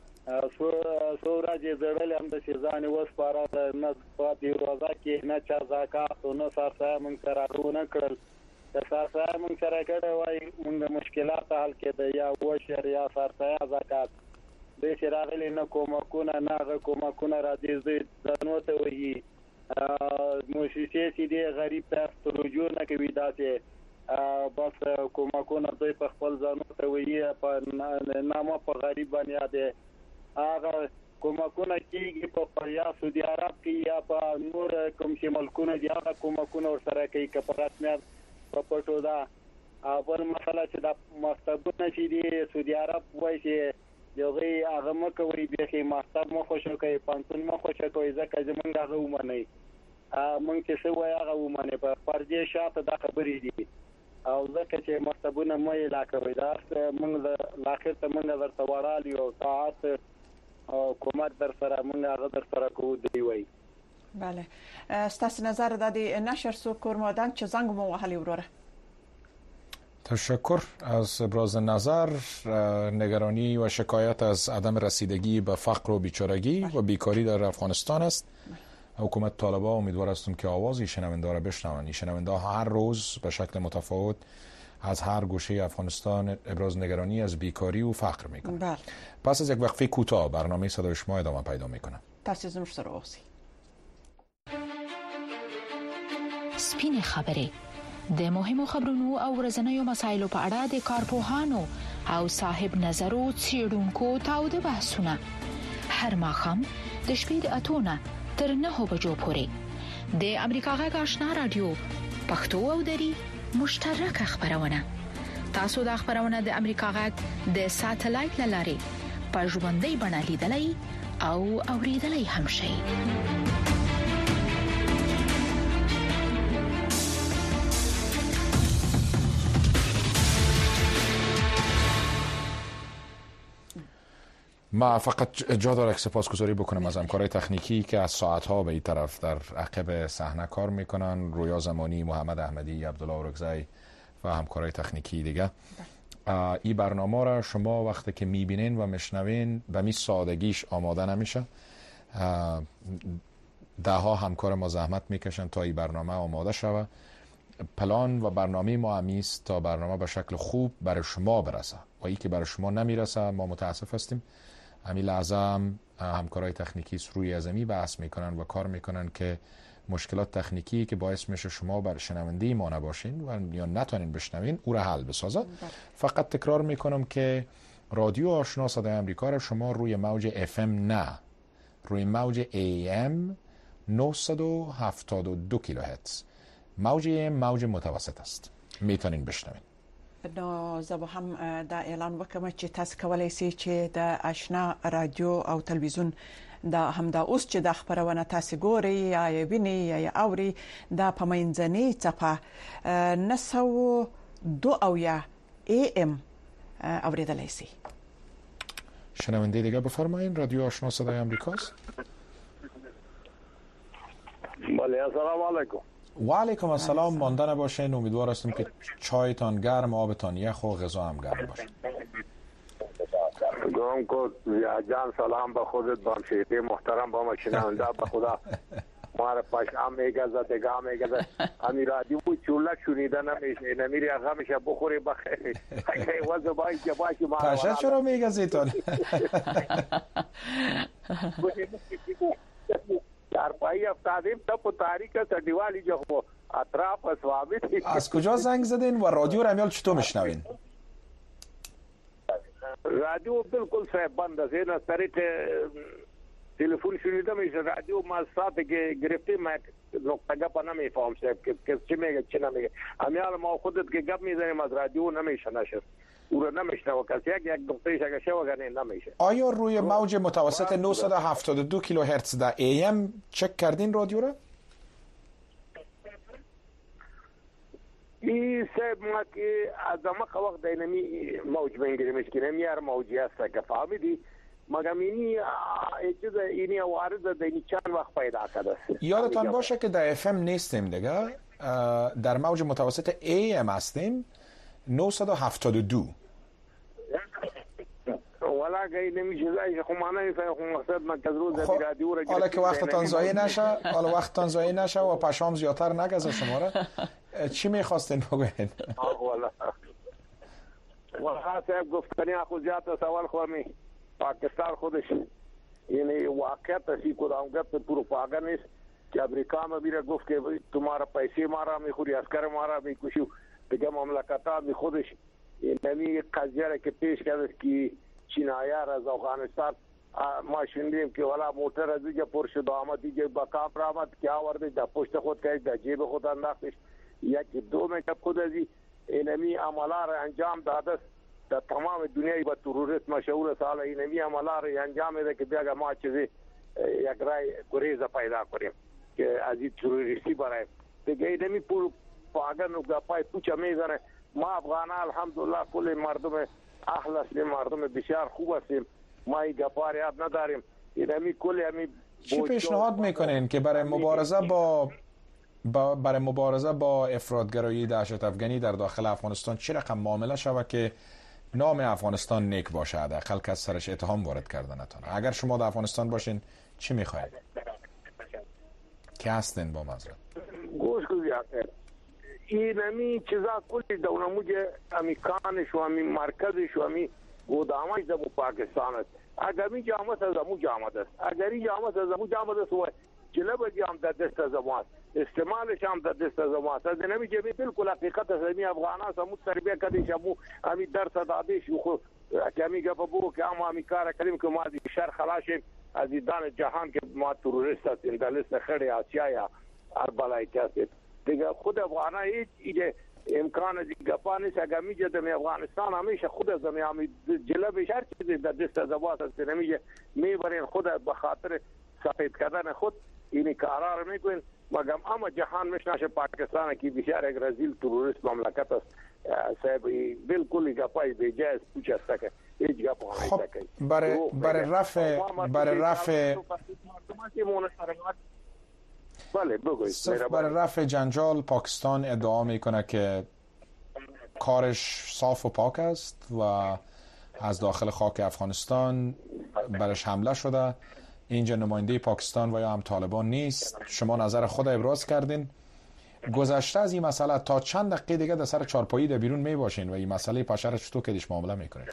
سورج زړل هم د شیزان وسپاره د نه په دی روزه کې نه چا زکات او نه سره مونږ سره غوونه کړل د سره مونږ سره کړه وای مونږ مشکلات حل کړي یا و شریعه سره زکات د شراغلی نه کومکونه نه کومکونه را دي ځنو ته وي موسسې چې دی غریب ته رجوع نه کوي داسې بس کومکونه دوی په خپل ځانو ته وي په نامه په غریب باندې ده هغه کومکونه کیږي په یا سعودي عرب کې یا په نور کوم چې ملکونه دي هغه کومکونه ورسره کوي که په رسمیت په پټو ده. اول مسله چې د مکتبونه چې دي سعودي عرب وایي چې یوغي هغه مکوې به کې مکتب مخ خوشو کوي پانتون مخ خوشو کوي ځکه زمونږ هغه ومني مونږ چې څه وایي هغه ومني په پردې شاته د خبرې دي او ځکه چې مکتبونه مې علاقه وي دا مونږ د لاخر ته مونږ درته ورالي او ساعت او کومات در سره مونږ هغه در سره کوو دی وای. بله ستاسو نظر د نشر سو کورمادان چې زنګ مو وهلی وروره؟ تشکر. از ابراز نظر، نگرانی و شکایت از عدم رسیدگی به فقر و بیچارگی و بیکاری در افغانستان است. حکومت طالبان امیدوار هستم که آوازی شنونده را بشنوند. این شنونده هر روز به شکل متفاوت از هر گوشه افغانستان ابراز نگرانی از بیکاری و فقر میکنند. پس از یک وقفه کوتاه برنامه صدای شما ادامه پیدا میکنه. تاسو زموږ سره اوسئ. سپین خبرې د مهمو خبرونو او ورځنیو مسایلو په اړه د کارپوهانو او صاحب نظرو څېړونکو تاوده بحثونه هر ماښام د شپې د 8 تر 9 بجو پورې د امریکا غږ آشنا رادیو پښتو او دری مشترکه خبرونه. تاسو د خبرونه د امریکا غږ د ساتلایت لارې په ژوندۍ بڼه لیدلای او اوریدلای هم شئ. ما فقط جا داره که سپاسگزاری بکنم از همکارای تکنیکی که از ساعتها به این طرف در عقب صحنه کار میکنن. رویا زمانی، محمد احمدی، عبدالله اورکزی و همکارای تکنیکی دیگه. این برنامه را شما وقتی که میبینین و میشنوین به می سادگیش آماده نمیشه. ده ها همکار ما زحمت میکشن تا این برنامه آماده شود. پلان و برنامه ما همیست تا برنامه به شکل خوب برای شما برسه و ای که برای شما نمیرسه ما متاسف هستیم. همین لحظه هم همکارای تکنیکی روی ازمی بحث میکنن و کار میکنن که مشکلات تکنیکی که باعث میشه شما بر شنونده ما نباشین و یا نتونین بشنوین او را حل بسازه. فقط تکرار میکنم که رادیو آشنا صدای آمریکا را شما روی موج FM نه، روی موج AM 972 کیلوهرتز موج متوسط است، میتونین بشنوین. نو زه به هم دا اعلان وکم چې تاسو کولای شئ چې د آشنا رادیو او تلویزیون دا هم دا اوس چې د خبرونه تاسو ګورئ یا وینئ یا اورئ دا په منځنۍ څپه 902 AM اوریدلای شئ. شنونده دیگه بفرمایید. رادیو آشنا صدای آمریکاست. بله، السلام علیکم. و علیکم السلام. مانده نباشین. امیدوار هستم که چایتان گرم، آبتان یخ و غذا هم گرم باشه. گم کو جان سلام به خودت، با همشیخه محترم، با مشنونده به خدا مار پاشام میگذه دگاه میگذه امی رادیو چولک شنیده نمیشه، نمیری آقا میشه بخوری بخیری اگه وضع باید که باشی ما پاشا چرا میگذی تان؟ در پایی افتادیم تا په تاریکه سدیوالی جو اطراف اسوامی. از کجا زنگ زدین و رادیو رمیال چطور میشنوین؟ رادیو بالکل صاحب بند است. اینا سریت تلفن شنیده میشه. رادیو ما ساعت که گرفتیم ما نقطه گپ نمیفهم صاحب که چی میگه چی نمیگه. امیال ما خودت که گپ میزنیم از رادیو نمیشه نشد. او رو نمیشنوه کسی یک نقطه اگه شو گنه نمیشه. آیا روی موج متوسط 972 کیلوهرتز در AM چک کردین رادیو را؟ این صاحب ما که از دماغ وقت اینمی موج بنگیریمش که نمیار موجی هسته که فهمیدی مگم اینی وارد دینی چند وقت پیدا کرده. یادتان باشه که در FM نیستیم دیگه، در موج متوسط AM هستیم 972. ولا گای نمیشه زای خو معنی خو مقصد من کذرو زدی رادیو را. حالا که وقتتان ضایع نشه، حالا وقتتان ضایع نشه و پشام زیادتر نگذه شما را. چی می‌خواستین بگوین؟ والا والا صاحب گفتنی اخو زیاد سوال خورمی پاکستان خودش یعنی واقعیت اسی کدام گپ پروپاگاندا نیست که امریکا میں بھی گفت کہ تمہارا پیسے مارا میخوری عسکر مارا میکشو دیگه مملکت‌ها می خودش اینمی قضیه که پیش کرده که چینایار از افغانستان ما شنیدیم که والا موتر از دیگه پر شد آمد دیگه با کام آمد که آورده در پشت خود کرد در جیب خود انداختش. یکی دو میکب خود ازی اینمی عملا را انجام داده در تمام دنیای با تروریست مشهور سال اینمی عملا را انجام میده که بیاگه ما چیزی یک رای گریز پیدا کنیم که از این تروریستی برای دیگه اینمی پروپاگاندا و گپای پوچه میزنه. ما افغانان الحمدلله کل مردم اهل هستیم، مردم بسیار خوب هستیم، ما این گپار یاد نداریم. اینمی کل همی چی پیشنهاد میکنین که برای مبارزه با برای مبارزه با افراطگرایی دهشت افغانی در داخل افغانستان چه رقم معامله شود که نام افغانستان نیک باشه، حداقل که از سرش اتهام وارد کرده نتونه؟ اگر شما در افغانستان باشین چی میخواید که هستین با مزرعه؟ گوش گذارید این همی چیزا کلی دولموج همی کانش و همی مرکزش و همی گودامش در پاکستان است. اگر می جامعه از امو جامعه است، اگر این جامعه از امو جامعه است و جلب جام در دست از امو استعمالش هم در دست از امو است. از نمی جبی بالکل حقیقت است. همی افغانان سمو تربیه کردیش امو همی درس دادیش و خو که همی گپ بو که اما همی کار کردیم که ما از شر خلاصیم از دان جهان که ما تروریست هستیم در لیست خیلی آسیا یا اربلای کسی دیگه. خود افغانان هیچ ایده امکان از گپا نیست. اگر میگه در افغانستان همیشه خود از همی جلبش هر چیزی در دست از امو است. نمیگه میبرین خود به خاطر سفید کردن خود اینی کارا رو میکنین. مگم اما جهان میشناسه پاکستان کی بسیار یک رزیل تروریست مملکت است. صاحب بالکل گپای بیجاست پوچ است که هیچ گپ خب برای رفع بله بگویید. برای رفع جنجال پاکستان ادعا میکنه که کارش صاف و پاک است و از داخل خاک افغانستان برش حمله شده. اینجا نماینده پاکستان و یا هم طالبان نیست. شما نظر خود ابراز کردین. گذشته از این مسئله تا چند دقیقه دیگه در سر چارپایی در بیرون می باشین و این مسئله پاشر چطور که دیش معامله میکنید؟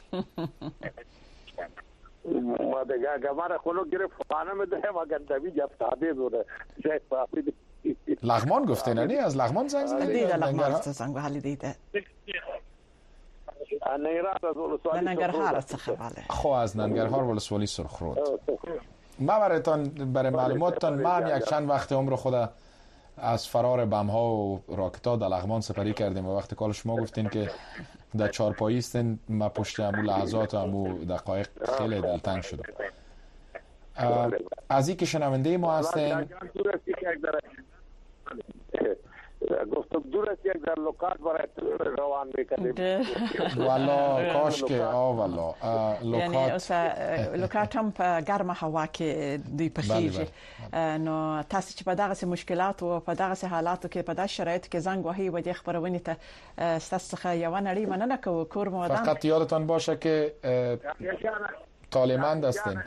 ما دیگه گمار خلو گرفت خانه ده و گندوی جب تابه دوره شاید فاقید لغمان گفته نه از لغمان زنگ زنگ دیده لغمان زنگ و حالی دیده ننگرهار است خواله خو از ننگرهار ولسوالی سرخرود. ما برای معلوماتتان ما هم یک چند وقت عمر خود از فرار بم ها و راکتا در لغمان سپری کردیم و وقتی کال شما گفتین که در چارپایی استین ما پشت امو لحظات و امو دقایق خیلی دلتنگ شدم. از این که شنونده ما هستین گفتم دور است یک در لوکات برای روان میکنیم والا کاش که والا لوکات هم په ګرمه هوا کې دی پخیږي. نو تاسو چې په دغه مشکلات او په دغه حالاتو کې په داسې شرایطو کې زنګ وهي و د خبرونې ته تاسو څخه یو نړۍ مننه کوو. کور مو ودان فقط یادتان باشه که طالبان هستین.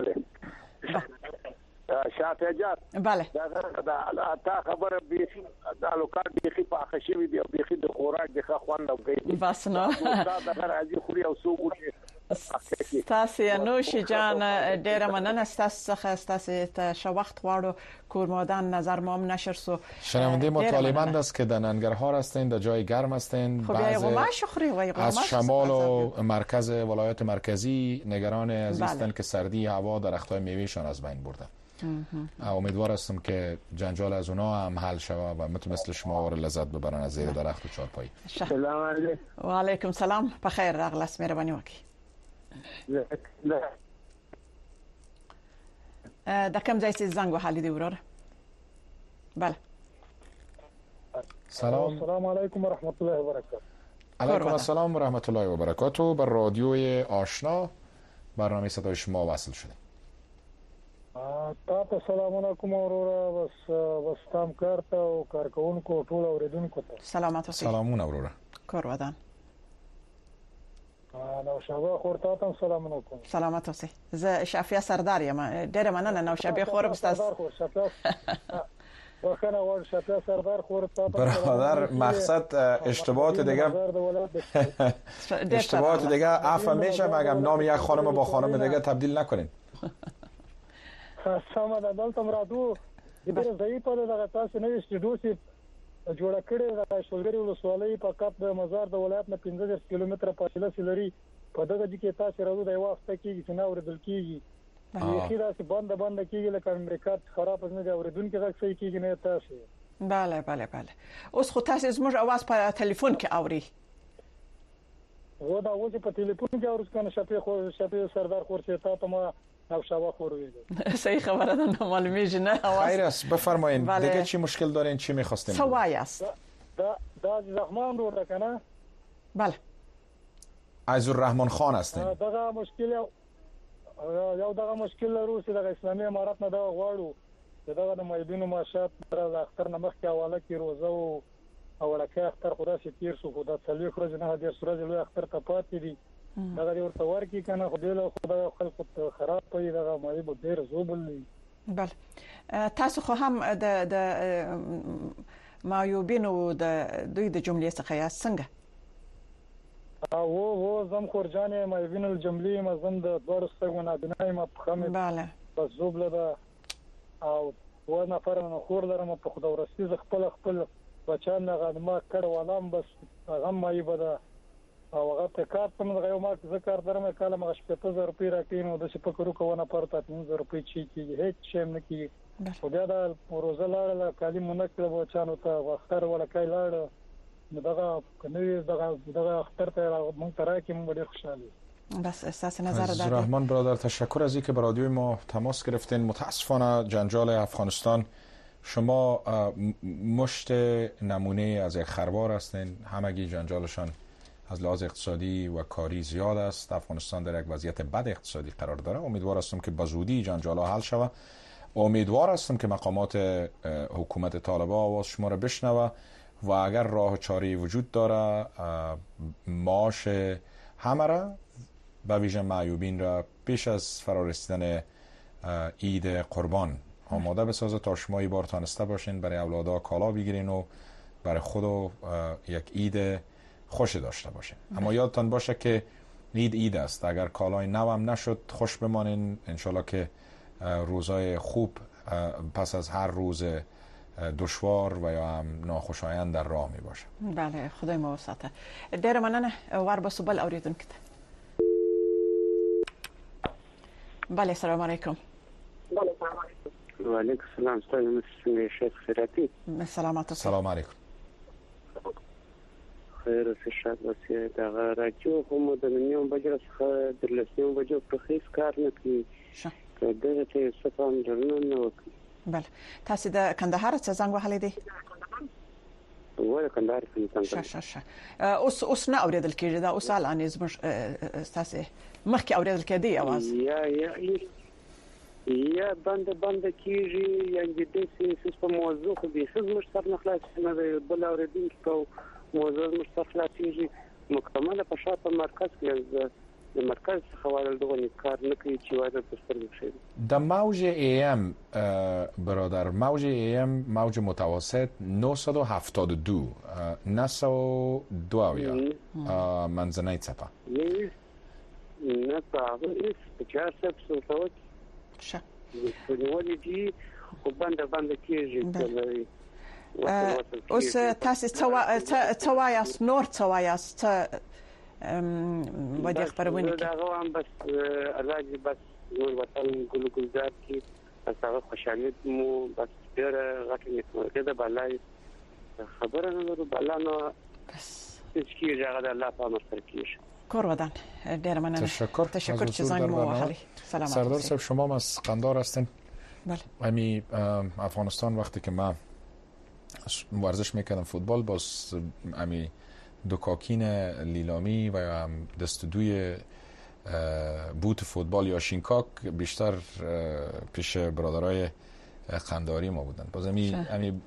شاتجات بله تا خبر بیخی د لوکات بیخی پاخه شوی دی بیخی د خوراک د خوند او کوي بس نو دا راځي خوري او سو ګوټي تاسو نوشي جان ډیر مننه تاسو څخه تاسو ته شو وخت غواړو کور مودان نظر ما هم نشر سو شنونده ما طالبان است که در ننگرهار هستند در جای گرم هستند. از شمال و مرکز ولایت مرکزی نگران از هستند که سردی هوا درختای میوهشان از بین برده. امیدوار هستم که جنجال از اونا هم حل شود و مثل شما لذت ببرن از زیر درخت و چارپایی. سلام علیکم. و علیکم سلام. بخیر راغلاس مهرباني وکي. دا کوم ځای چې زنګ وهلی دی ورور؟ بله. السلام علیکم و رحمت الله و برکاته. علیکم السلام و رحمت الله و برکاته. بر رادیوی آشنا برنامه صدای شما وصل شده. تاسو سلام علیکم اورورا بس تام کارته او کارکونکو ټول اوریدونکو ته سلامات اوسئ. سلامونه اورورا. کور ودان. نو شابه خورته تاسو سلام علیکم. سلامات اوسئ. زه شافیا سردار یم. ډیره مننه نو شابه خورم تاسو. واخره ور شافیا سردار خورته برادر مقصد اشتباهات دیگه اشتباهات دیگه عفو میشه مگم نام یک خانم با خانم دیگه تبدیل نکنین. سمه ده دلته مرادو ډېر ضعیفه ده دغه تاسو نوې سټډیو چې جوړه کړې ده شولګري ولسوالۍ په کپ د مزار د ولایت نه 15 کیلومتره فاصله لري. په دغه ځای کې تاسو راځو د یو وخت کې چې نه اوریدل کیږي. یخي دا چې بند کیږي لکه امریکا خراب نه دی اوریدونکو غږ صحیح کیږي نه تاسو. بله اوس خو تاسو زموږ आवाज په ټلیفون کې اوري. و دا اوس په ټلیفون کې اورس کنه شپه سردار خورشید ته ما او شبا خوروید. صحیح خبره ده معلومیږي نه आवाज. خیر است بفرمایید دیگه چی مشکل دارین چی می‌خواستین؟ سوای است. دا زحمان رو کنه. بله. عزالرحمن خان هستین. دغه مشکل یو دغه مشکل لرو چې د اسلامي امارات نه دا غواړو دغه د مایبینو ماشات در اختر نمخ کې حواله کې روزه او ولکه اختر خدا سي تیر سو خدا څلوي خرج نه د سورج له اختر ته پاتې دي دغه ورته ورکی کنه خو دله خدا خلق خراب پي دغه مایبو ډیر زوبل دي. بله تاسو خو هم د مایوبینو د دوی د جملې څخه یا څنګه او زم خورجانې مایوبینو الجملې مزم د دوړ ستګونه بنای ما خمه bale بس زوبله ده او و نفر نه خور لرم په خدا ورسې خپل بچان نه ما کړه ولام بس غم مې بده او هغه ته کار په موږ یو ما ذکر درمه کاله مغه 7000 روپۍ راکینو د شپکرو کوونه پرته 3000 روپۍ چی کی هیڅ شیم نه کی خو بیا د روزه لاړه کالی منکله بچانو ته واختر ولا کای لاړه دغه کني دغه اختر ته مونږ تراکې مونږ ډېر خوشاله. بس اساس نظر در رحمان برادر تشکر از اینکه به رادیوی ما تماس گرفتین. متاسفانه جنجال افغانستان شما مشت نمونه از یک خروار هستین. همگی جنجالشان از لحاظ اقتصادی و کاری زیاد است. افغانستان در یک وضعیت بد اقتصادی قرار داره. امیدوار هستم که به زودی جنجال‌ها حل شود. امیدوار هستم که مقامات حکومت طالبان آواز شما را بشنوه و اگر راه چاره وجود داره معاش همه را به ویژه معیوبین را پیش از فرارسیدن عید قربان آماده بسازه تا شما این بار تانسته باشین برای اولادا کالا بگیرین و برای خود یک عید خوش داشته باشین. اما یادتان باشه که عید است. اگر کالای نو هم نشد خوش بمانین. انشالله که روزای خوب پس از هر روز دشوار و یا هم ناخوشایند در راه می باشه. بله خدای مو وساته. ډیر مننه ور به سبل اوریدونکو ته. بله السلام علیکم. بله سلام علیکم. و علیکم السلام. ستاسو شیخ خیراتی. سلامات. سلام علیکم. خیر اوسه شاد اوسه دا راجو هم د نیوم بجره څخه د لسنیو بجو په هیڅ کار نه کوي. دغه ته ستاسو درنه نه وکړي. بله تاسو د کندهار څخه زنګ وهلې دي؟ وای کندهار څخه شه اوس نه اوریدل کېږي دا اوس الان زموږ تاسو مخکې اوریدل کېدی اواز یا بند کېږي یا د دې په موضوع خو به څه زموږ سره نه خلاص نه بل اوریدونکو کو موضوع زموږ سره خلاص کېږي مکمله په شاته مرکز کې د مرکز خوالل دغه کار نه کوي چې واده پستر بشه. در موج AM برادر موج AM موج متوسط 972 902 یا منزنه چپا نه پاغه است 400 شه ولې دي خو بند کېږي. اوس تاسو څه وایاست نور څه وایاست ودي خبرونه دا غوام بس علاج بس نور وطن ګلزار کی تاسو خوشاله مو بس ډیر غټه ده بلای خبره نه ورو بلانو بس چې هغه د الله په امر سره کیږي. کور ودان ډیر مننه. تشکر چې زنگ مو وهلی. سلام. سردار صاحب شما هم از قندهار هستین؟ بله. همین افغانستان وقتی که من ورزش میکردم فوتبال باز همین دوکاکین لیلامی و یا دستدوی بوت فوتبال یا شینکاک بیشتر پیش برادرای قندهاری ما بودن. باز همین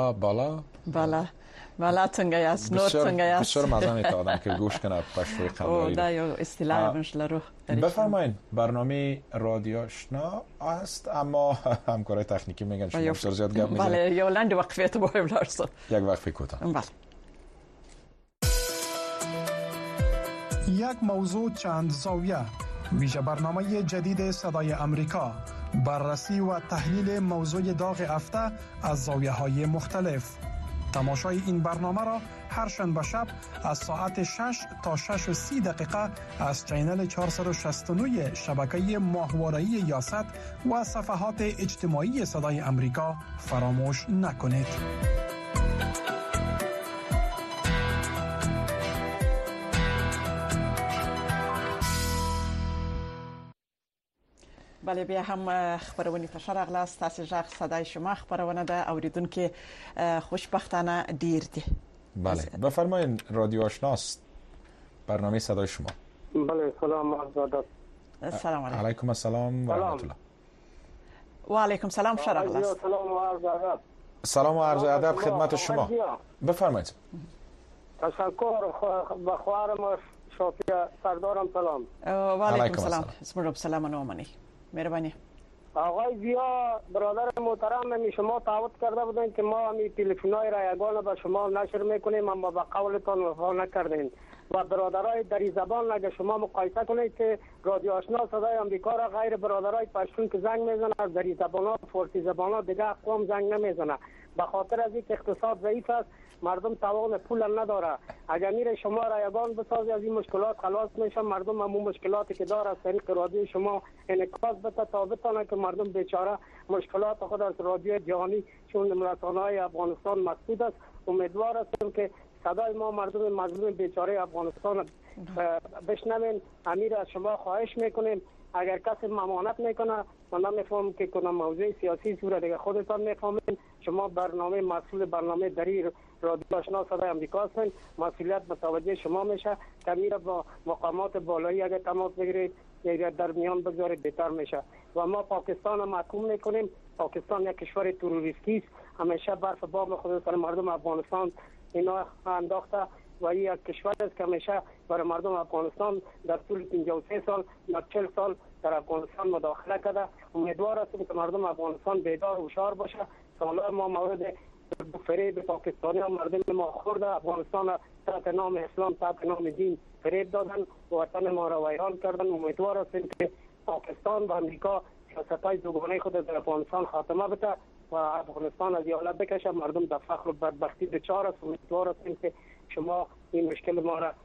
بالا څنګه یاست نور څنګه یاست؟ بسیار مزه می‌کنه آدم که گوش کنه پشتوی قندهاری. دا یو اصطلاح مشلرو. بفرمایید برنامه رادیو آشنا است اما همکارای تکنیکی میگن شما بسیار زیاد گپ میزنید. بله یو لنډ وقفه ته باید ورسو. یک وقفه کوتاه. بله. یک موضوع چند زاویه ویژه برنامه جدید صدای امریکا بررسی و تحلیل موضوع داغ هفته از زاویه‌های مختلف. تماشای این برنامه را هر شنبه شب از ساعت 6 تا 6:30 دقیقه از چینل 469 شبکه ماهواره‌ای یاست و صفحات اجتماعی صدای امریکا فراموش نکنید. بله بیا هم خبرونه ته شرغلاست. تاسو ژغ صدای شما خبرونه ده اوریدونکو خوشبختانه ډیر دي. بله بفرمایید رادیو آشناست برنامه صدای شما. بله سلام آزاد. سلام علیکم. علیکم السلام و رحمت الله. و علیکم سلام شرق است. سلام و عرض ادب خدمت شما. بفرمایید. تشکر. بخوارم شافیه سردارم سلام. و علیکم سلام. اسم سلام نومانی. مهربانی. آقای زیا برادر محترم شما تعهد کرده بودین که ما می تلفن‌های رایگان به شما نشر میکنیم اما به قولتان وفا نکردین و برادرای دری زبان اگه شما مقایسه کنید که رادیو آشنا صدای آمریکا را غیر برادرای پشتون که زنگ میزنه از دری زبان‌ها فارسی زبان‌ها دیگه اقوام زنگ نمیزنه به خاطر از اینکه اقتصاد ضعیف است مردم توان پول نداره. اگر میره شما رایگان بسازی از این مشکلات خلاص میشه مردم همون مشکلاتی که داره از طریق رادیو شما انعکاس بده تا بتونه که مردم بیچاره مشکلات خود از رادیو جهانی چون رسانه‌های افغانستان مسدود است. امیدوار هستم که صدای ما مردم مظلوم بیچاره افغانستان بشنوین. امیر از شما خواهش میکنیم اگر کسی ممانعت میکنه من نمیفهمم که کنم موضوع سیاسی صورت دیگه خودتان میفهمین. شما برنامه مسئول برنامه دری رادیو آشنا صدای آمریکا هستین مسئولیت متوجه شما میشه که میره با مقامات بالایی اگر تماس بگیرید یا در میان بگذارید بهتر میشه و ما پاکستان رو محکوم میکنیم. پاکستان یک کشور تروریستی است. همیشه برف بام خود سر مردم افغانستان اینا انداخته و این یک کشور است که همیشه برای مردم افغانستان در طول 53 سال یا 40 سال در افغانستان مداخله کرده. امیدوار هستیم که مردم افغانستان بیدار و هوشیار باشه. سالا ما مورد فریب پاکستانی ها مردم ما خورده افغانستان تحت نام اسلام تحت نام دین فریب دادن و وطن ما را ویران کردن. امیدوار هستیم که پاکستان و امریکا سیاست‌های دوگانه خود در افغانستان خاتمه بده و افغانستان از حالت بکشه مردم در فقر و بدبختی دچار است. امیدوار هستیم که شما این مشکل ما را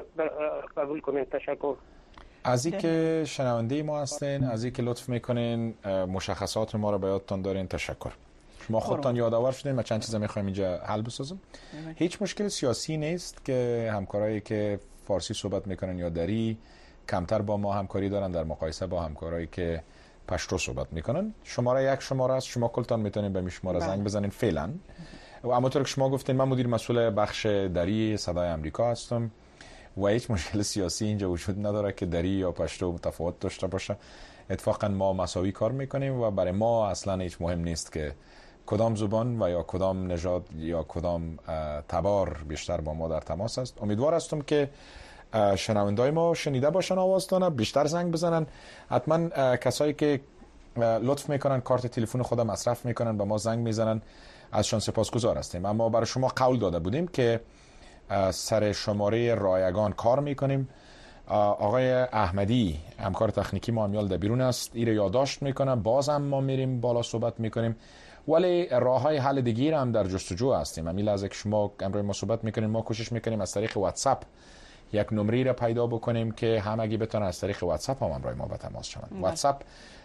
قبول کنید. تشکر. از اینکه شنونده ما هستین، از اینکه لطف میکنین مشخصات ما را به یادتان دارین. تشکر. شما خودتان یادآور شدین. ما چند چیز میخوایم اینجا حل بسازم. هیچ مشکل سیاسی نیست که همکارایی که فارسی صحبت میکنن یا دری کمتر با ما همکاری دارن در مقایسه با همکارایی که پشتو صحبت میکنن. شماره یک شماره است. شما کلتان میتونین به شماره زنگ بزنین فعلا. و همونطور که شما گفتین من مدیر مسئول بخش دری صدای آمریکا هستم و هیچ مشکل سیاسی اینجا وجود نداره که دری یا پشتو متفاوت داشته باشه. اتفاقا ما مساوی کار میکنیم و برای ما اصلا هیچ مهم نیست که کدام زبان و یا کدام نژاد یا کدام تبار بیشتر با ما در تماس است. امیدوار هستم که شنوندای ما شنیده باشن آوازتان، بیشتر زنگ بزنن. حتما کسایی که لطف میکنن کارت تلفن خود مصرف میکنن به ما زنگ میزنن ازشان سپاسگزار هستیم. اما برای شما قول داده بودیم که سر شماره رایگان کار میکنیم. آقای احمدی همکار تکنیکی ما امیال در بیرون است، ایره یادداشت میکنه. بازم ما میریم بالا صحبت میکنیم ولی راههای حل دیگه هم در جستجو هستیم. همین لحظه که شما امروز ما صحبت میکنیم ما کوشش میکنیم از طریق واتساپ یک نمره را پیدا بکنیم که همگی بتونن از طریق واتساپ هم امروز ما به تماس شوند. واتساپ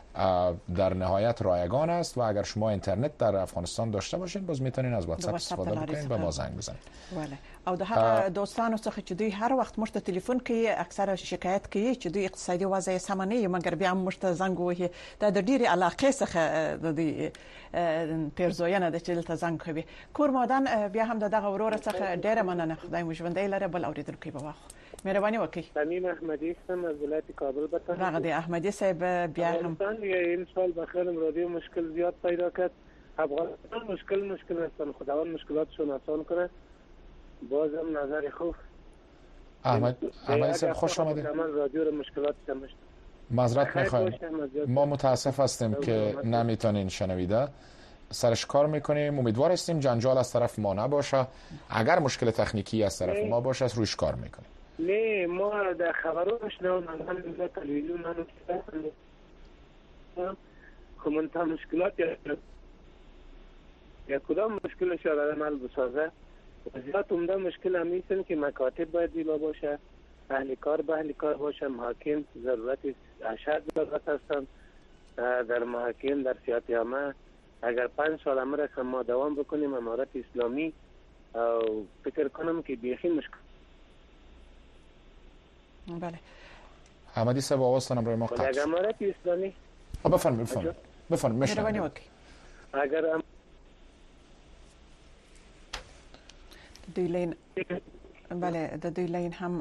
در نهایت رایگان است و اگر شما اینترنت در افغانستان داشته باشین باز میتونین از واتساپ استفاده بکنین و ما زنگ بزنید. بله. او د هغه دوستانو څخه چې دوی هر وخت مشته ټلیفون کوي اکثره شکایت کوي چې دوی اقتصادي وضع سم نه وي مګر بیا مشته زنګ وهي د ډېری علاقې څخه د دې پیرزوینه د چل ته زنګ کوي. کور مودان بیا هم دغه ورور څخه ډېر مننه. خدای مو ژوندۍ لري. بل اوریدونکو به واخ مهرباني وکړئ. تمیم احمدی هستم از ولایت کابل. بتون هغه د احمدی صاحب بیا هم این سال بخیرم رادیو مشکل زیاد پیدا کرد. افغانستان مشکل هستن. خداوند مشکلاتشون آسان کنه. بازم نظر خوب. احمدی صاحب خوش آمدید. من رادیو رو مشکلات داشتم. معذرت میخوایم. ما متاسف هستیم که نمیتونین شنویده. سرش کار میکنیم. امیدوار هستیم جنجال از طرف ما نباشه. اگر مشکل تکنیکی از طرف ما باشه روش کار میکنیم. نه ما در خبرو میشنویم. من در تلویزیون من تا مشکلات یا کدام مشکلش را عمل بسازه. زیاد عمده مشکل هم نیستن که مکاتب باید زیبا باشه، اهل کار باشه، محاکم ضرورت اشد ضرورت هستن. در محاکم در سیاحت عامه اگر 5 سال عمر ما دوام بکنیم امارت اسلامی او فکر کنم که بیخی مشکل. بله. احمدی صاحب آواستان برای ما قطع. اگر امارت اسلامی بفرمایید. اگر دوی لین بله د دوی لین هم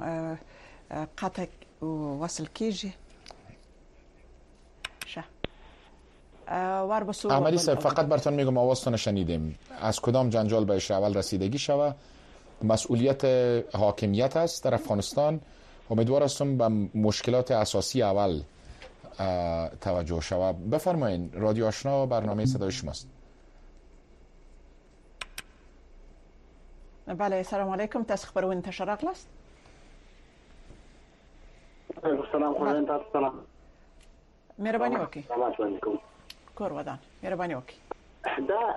قطع وصل کیږي. شه احمدی صاحب فقط براتون میگم آوازتون شنیدیم، از کدام جنجال بهش اول رسیدگی شوه، مسئولیت حاکمیت است در افغانستان. امیدوار هستم به مشکلات اساسی اول توجه شوه. بفرمایین، رادیو آشنا برنامه صدای شماست. بله، سلام علیکم. تاسو خبرونه انتشار اغلاست. سلام علیکم. سلام. مهرباني وکي. سلام علیکم. کور ودان. مهرباني وکي. دا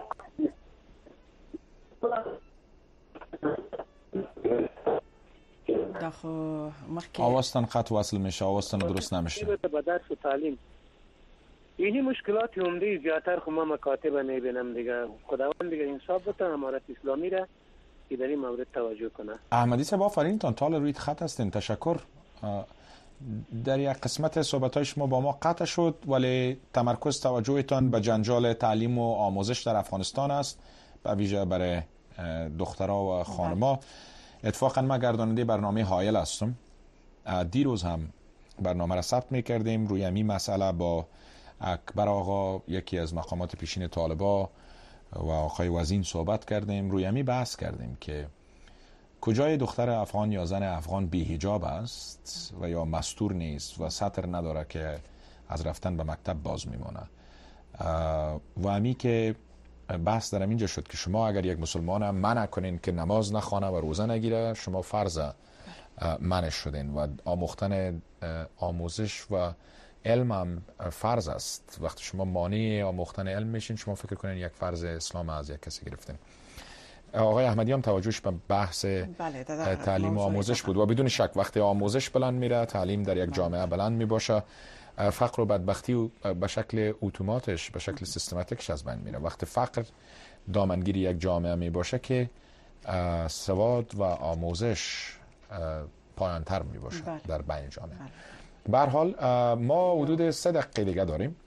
خو مخکې آوازتان قطع وصل میشه، آوازتان درست نمیشه. به درس و تعلیم اینی مشکلات عمده زیادتر خو ما مکاتب نمیبینم دیگه. خداوند دیگه انصاف بده امارت اسلامی را که در این مورد توجه کنه. احمدی صاحب آفرین تان، تا روی خط هستین، تشکر. در یک قسمت صحبت‌های شما با ما قطع شد، ولی تمرکز توجهتان به جنجال تعلیم و آموزش در افغانستان است، به ویژه برای دخترها و خانم‌ها. اتفاقا ما گرداننده برنامه حائل هستم. دیروز هم برنامه را ثبت می‌کردیم، روی این مسئله با اکبر آقا، یکی از مقامات پیشین طالبا، و آقای وزین صحبت کردیم. روی این بحث کردیم که کجای دختر افغان یا زن افغان بی حجاب است و یا مستور نیست و سطر نداره که از رفتن به مکتب باز میمونه. و امی که بحث در اینجا شد که شما اگر یک مسلمان منع کنین که نماز نخوانه و روزه نگیره، شما فرض منع شدین و آموختن آموزش و علم هم فرض است. وقتی شما مانع آموختن علم میشین، شما فکر کنین یک فرض اسلام از یک کسی گرفتین. آقای احمدی هم توجهش به بحث تعلیم و آموزش بود و بدون شک وقتی آموزش بلند میره، تعلیم در یک جامعه بلند میباشه، فقر و بدبختی به شکل اتوماتش، به شکل سیستماتیکش از بین میره. وقتی فقر دامنگیری یک جامعه میباشه که سواد و آموزش پایان‌تر میباشه در بین جامعه. به هر حال ما حدود 3 دقیقه دیگه داریم.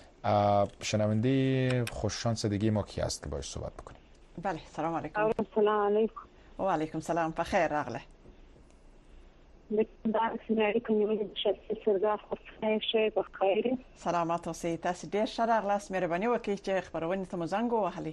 شنونده خوششانس دیگه ما کی است که باهاش صحبت بکنیم؟ بله، سلام علیکم. سلام علیکم. و علیکم سلام. بخیر راغله. سلامات اوسئ. تاسو ډیر ښه راغلاست. مهرباني وکړئ چې خبرونه ته مو زنګ ووهلئ.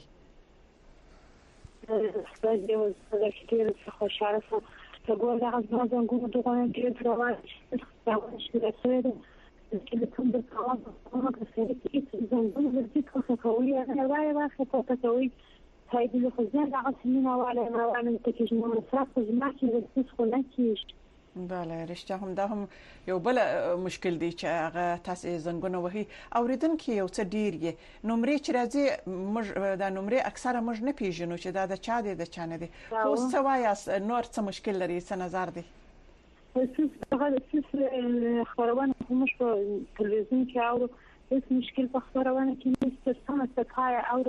خوشحاله شوم چې ګور دغه زنګونه دغه ډېر روان شي. تلفون بالطواب ومكسرت زنبون بالذيك خصوصية أنا واعي خصوصية هاي اللي خزان عاصمنا وعلى ما وعمل تكجنا مصرف وجماعتي بالذيك خلاتيش. بله، رشته هم دا هم یو بل مشکل دی چې هغه تاسو زنګونه وهي اوریدونکو یو څه ډیر یې نمرې چې راځي دا نمرې اکثره موږ نه پیژنو چې دا د چا دی د چا نه دی. خو څه وایاست نور څه مشکل لري، څه نظر دی؟ خبرونه همش په تلویزیون کې اورو، هیڅ مشکل په خبرونه کې نشته. سمه تکای اورو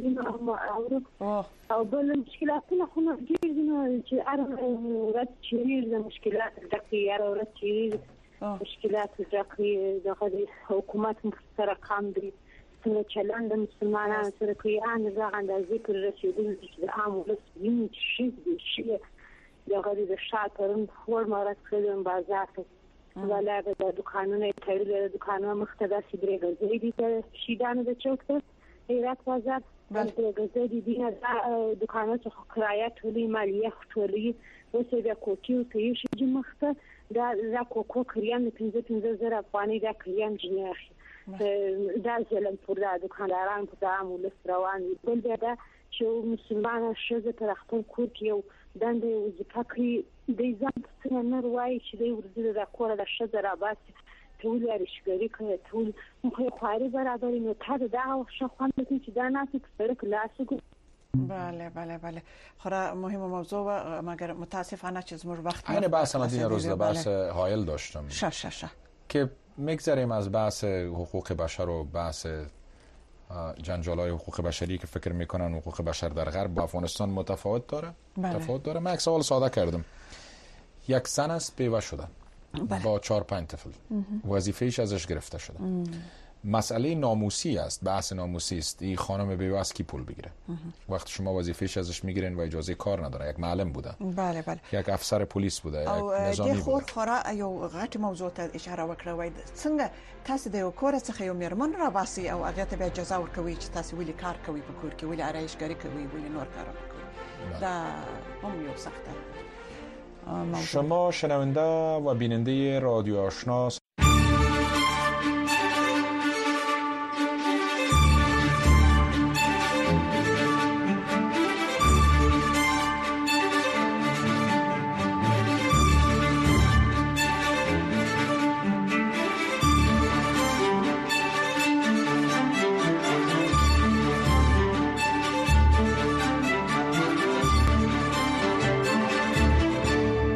او بل مشکلاتونه خو نه ډېر دي چې ارغ چیرې د مشکلات دقیقه ارغ چیرې مشکلات دقیقه د حکومت سره کم دي. څنګه چلند مسلمانانو سره کوي ان د ذکر رسیدل د عام ولس ویني شي دغه د شات پرون خور مارات کړم بازار ته ولا د دکانونو ته د دکانونو مختلف درې غزې دي چې شیدانه د چوک ته هرات بازار د غزې دي نه دکانونو ته کرایه ټولې مالیه ټولې وسې د کوټیو ته شي مخته دا کوکو کریان 15,000 افغاني دا کریان جنیاخ دا ځلم پر دا دکانداران په عام ولس روان دي. بل دا چې مسلمان شزه تر خپل کور کې یو دنده وظیفه کوي د ځان څخه نه وایي چې د ورځې د کور د شزه را باسي ټول ارشګری کوي ټول مخه خواري برابر نو ته دا شو خوند چې دا ناسې سره کلاسو. بله خورا مهم موضوع و مگر متاسفانه چیز مر وقت همین بحث ما دین روز بحث حائل داشتم که میگذریم از بحث حقوق بشر و بحث جنجال‌های حقوق بشری که فکر میکنن حقوق بشر در غرب با افغانستان متفاوت داره. تفاوت داره. من یک سوال ساده کردم. یک زن است بیوه شده با 4-5 طفل، وظیفه‌ایش ازش گرفته شده مسئله ناموسی است، بحث ناموسی است. این خانم بیوه کی پول بگیره؟ وقتی شما وظیفه‌اش ازش میگیرین و اجازه کار نداره، یک معلم بوده، بله بله، یک افسر پلیس بوده، یک نظامی بوده. خور خورا یو غټ موضوع ته اشاره وکړه، وای څنګه تاسو د یو کور څخه یو میرمن را باسي او هغه ته به اجازه ورکوي چې تاسو ولې کار کوي په کور کې، ولې آرایشګری کوي، ولې نور کار کوي. دا هم یو سخته. شما شنونده و بیننده رادیو آشنا